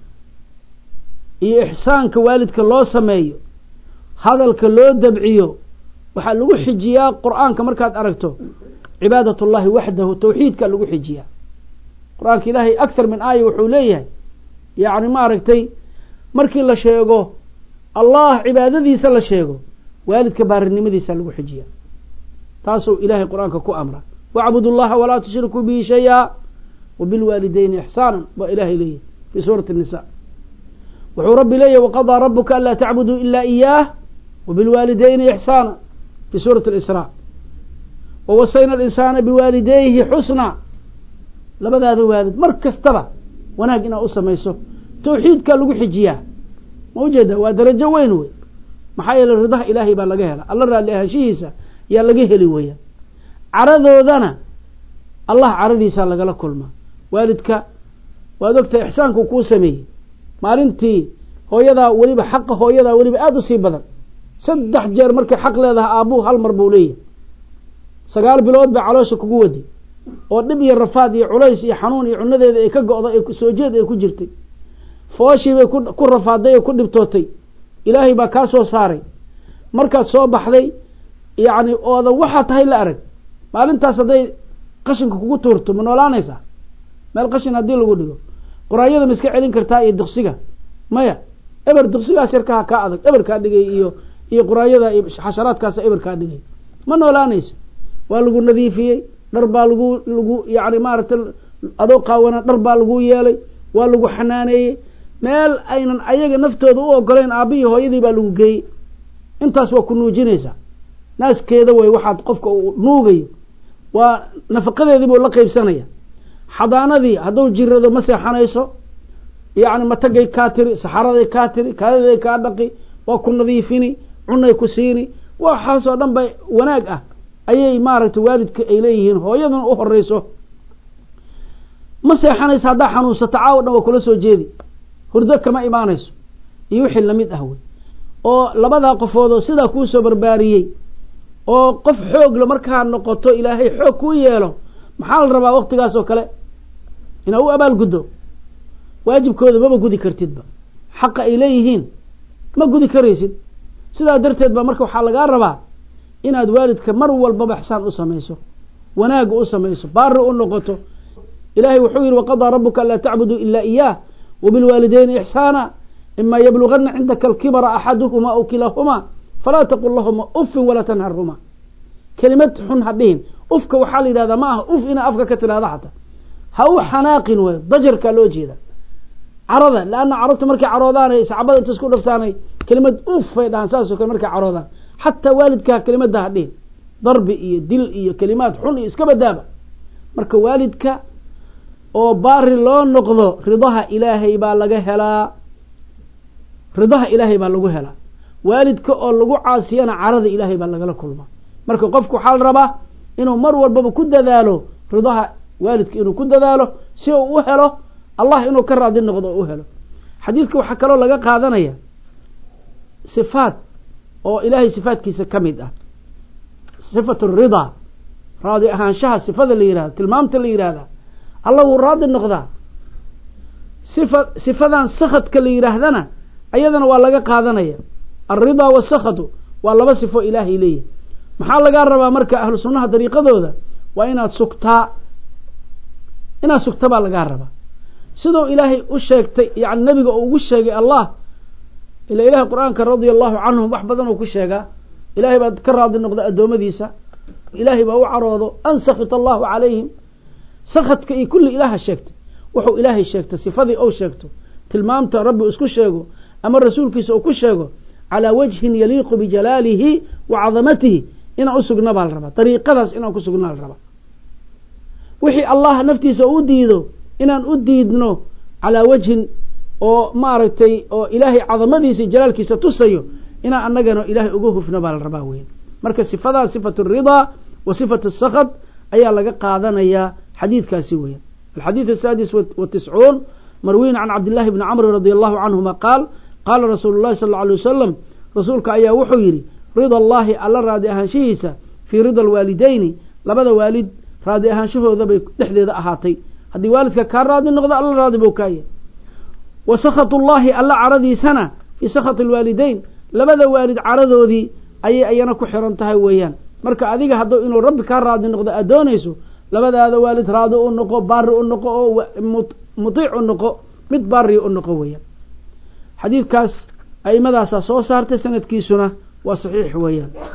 iyo ixsaanka waalidka loo sameeyo, hadalka loo dabciyo, waxaa lagu xijiyaa qur'aanka markaad aragto cibaadatullahi waxdahu, tawxiidka lagu xijiyaa. qur'aanka ilaahay akthar min aaya wuxuu leeyahay yacni maaragtay markii la sheego allah cibaadadiisa la sheego waalidka baarinimadiisa lagu xijiyaa. taasuu ilaahay qur'aanka ku amra wacbudu llaha walaa tushrikuu bihi shaya wabilwaalidayni ixsaanan waa ilaahay leeyahay fii suurati الnisa. wuxuu rabbi leeyahy waqadaa rabuka anlaa tacbuduu ilaa iyaah wabilwaalidayni ixsaana fii suurati اlisraa. wawasayna alinsaana biwaalidayhi xusna. labadaada waalid mar kastaba wanaag inaad u samayso, tawxiidkaa lagu xijiyaa. ma ujeeda waa darajo weyn wey. maxaa yeele ridaha ilaahay baa laga hela, alla raalli ahaanshihiisa yaa laga heli weeyaan. caradoodana allah caradiisaa lagala kulmaa. waalidka waad ogtahay ixsaanku kuu sameeyey maalintii hooyadaa weliba xaqa hooyadaa weliba aada u sii badan. 3 jeer markay xaq leedahay aabbuhu hal mar buu leeyahay. 9 bilood bay caloosha kugu waday oo dhib iyo rafaad iyo culays iyo xanuun iyo cunadeeda ay ka go'do ay soo jeed ay ku jirtay. fooshii bay ku rafaaday oo ku dhibtootay. ilaahay baa kaa soo saaray. markaad soo baxday yacni ooda waxaa tahay la arag maalintaas hadday qashinka kugu tuurto ma noolaanaysaa? meel qashin haddii lagu dhigo quraayada ma iska celin kartaa iyo duqsiga? maya. eber duqsigaas yarkaha kaa adag eber kaa dhigay iyo quraayada iyo xasharaadkaas eber kaa dhigay ma noolaanaysa. waa lagu nadiifiyey, dhar baa lagu yacni maaragtay adoo qaawana dhar baa lagu yeelay, waa lagu xanaaneeyey. meel aynan ayaga naftooda u ogolayn aabbihi hooyadii baa lagu geeyey. intaas waa ku nuujinaysaa. naaskeeda way waxaad qofka uu nuugayo waa nafaqadeedii buu la qaybsanaya. xadaanadii hadduu jirado ma seexanayso, yacni matagay kaa tiri, saxaraday kaa tiri, kaadaday kaa dhaqi, waa ku nadiifini, cunay ku siini. waxaasoo dhan ba wanaag ah ayay maaragtay waalidka ay leeyihiin. hooyaduna u horeyso ma seexanayso, haddaa xanuunsato caawo dhan waa kula soo jeedi, hurdo kama imaanayso iyo wixii lamid ah wey. oo labadaa qofood oo sidaa kuu soo barbaariyey oo qof xoogla markaa noqoto ilaahay xoog kuu yeelo, maxaa la rabaa waktigaas oo kale inaad u abaalguddo. waajibkooda maba gudi kartidba, xaqa ay leeyihiin ma gudi karaysid. sidaa darteed ba marka waxaa lagaa rabaa inaad waalidka mar walbaba ixsaan u samayso, wanaaga u samayso, baari u noqoto. ilaahay wuxuu yihi waqadaa rabuka anlaa tacbuduu ilaa iyaah wabilwaalidayni ixsaana ima yablugana cindaka alkibara axaduhuma aw kilaahumaa falaa taqul lahuma ufin walaa tanharhuma. kelimad xun ha dhihin. ufka waxaa la yidhahdaa ma aha uf inaa afka ka tidhahda xataa ha u xanaaqin wey, dajarkaa loo jeeda. carada leanna carabta markay caroodaanay sacbada inta isku dhaftaanay kelimad uf bay dhahaan. saasoo kale markay caroodaan xataa waalidkaa kelimada ha dhihin. darbi iyo dil iyo kelimaad xun iyo iska badaaba. marka waalidka oo baari loo noqdo ridaha ilaahay baa laga helaa. ridaha ilaahay baa lagu helaa. waalidka oo lagu caasiyana carada ilaahay baa lagala kulmaa. marka qofku waxaa la rabaa inuu mar walbaba ku dadaalo ridaha waalidka, inuu ku dadaalo si uu u helo allah inuu ka raadi noqdo oo u helo. xadiidka waxaa kaloo laga qaadanaya sifaat oo ilaahay sifaatkiisa ka mid ah. sifatu ridaa, raadi ahaanshaha sifada la yihahdo, tilmaamta la yihahda allah wuu raadi noqdaa. sifadan sakadka la yidhaahdana ayadana waa laga qaadanaya. alridaa wasakhatu waa 2 sifo ilaahay leeyahy. maxaa lagaa rabaa marka ahlu sunnaha dariiqadooda waa inaad sugtaa baa lagaa rabaa. sidoo ilaahay u sheegtay yani nabiga oo ugu sheegay allah ila ilahay qur-aanka radia allahu canhum wax badan oo ku sheegaa. ilaahay baa ka raadi noqda addoommadiisa, ilaahay baa u caroodo an sakita allahu calayhim. sakadka iyo kulli ilaaha sheegtay. wuxuu ilaahay sheegtay sifadii ou sheegto, tilmaamta rabbi isku sheego ama rasuulkiisa uu ku sheego calaa wajhin yaliiqu bijalaalihi wa cadamatihi inaan u sugna baa la rabaa. dariiqadaas inaan ku sugnaa la rabaa. wixii allah naftiisa u diido inaan u diidno calaa wajhin oo maaragtay oo ilaahay cadamadiisa jalaalkiisa tusayo inaan annagana ilaahay uga hufno baa la rabaa weyn. marka sifadaa sifatu ridaa wa sifatu sakhat ayaa laga qaadanayaa xadiidkaasi weeyaan. alxadiid asaadis watiscuun marwiin can cabdillahi bni camr radi allahu canhuma qaal qaala rasuulu llahi sal alla alay wasalam rasuulka ayaa wuxuu yidhi rida allahi alla raadi ahaanshihiisa fii rida alwaalidayni labada waalid raadi ahaanshahooda bay dhexdeeda ahaatay. haddii waalidka kaa raadi noqdo alla raadi buu kaaya. wa sakhatu llahi alla caradiisana fii sakhati alwaalidayn labada waalid caradoodii ayay ayana ku xiran tahay weeyaan. marka adiga hadduu inuu rabbi kaa raadi noqdo aad doonayso labadaada waalid raadi u noqo, baari u noqo, oo mutiic u noqo, mid baari u noqo weeyaan. xadiidkaas a'imadaasaa soo saartay sanadkiisuna waa saxiix weeyaan.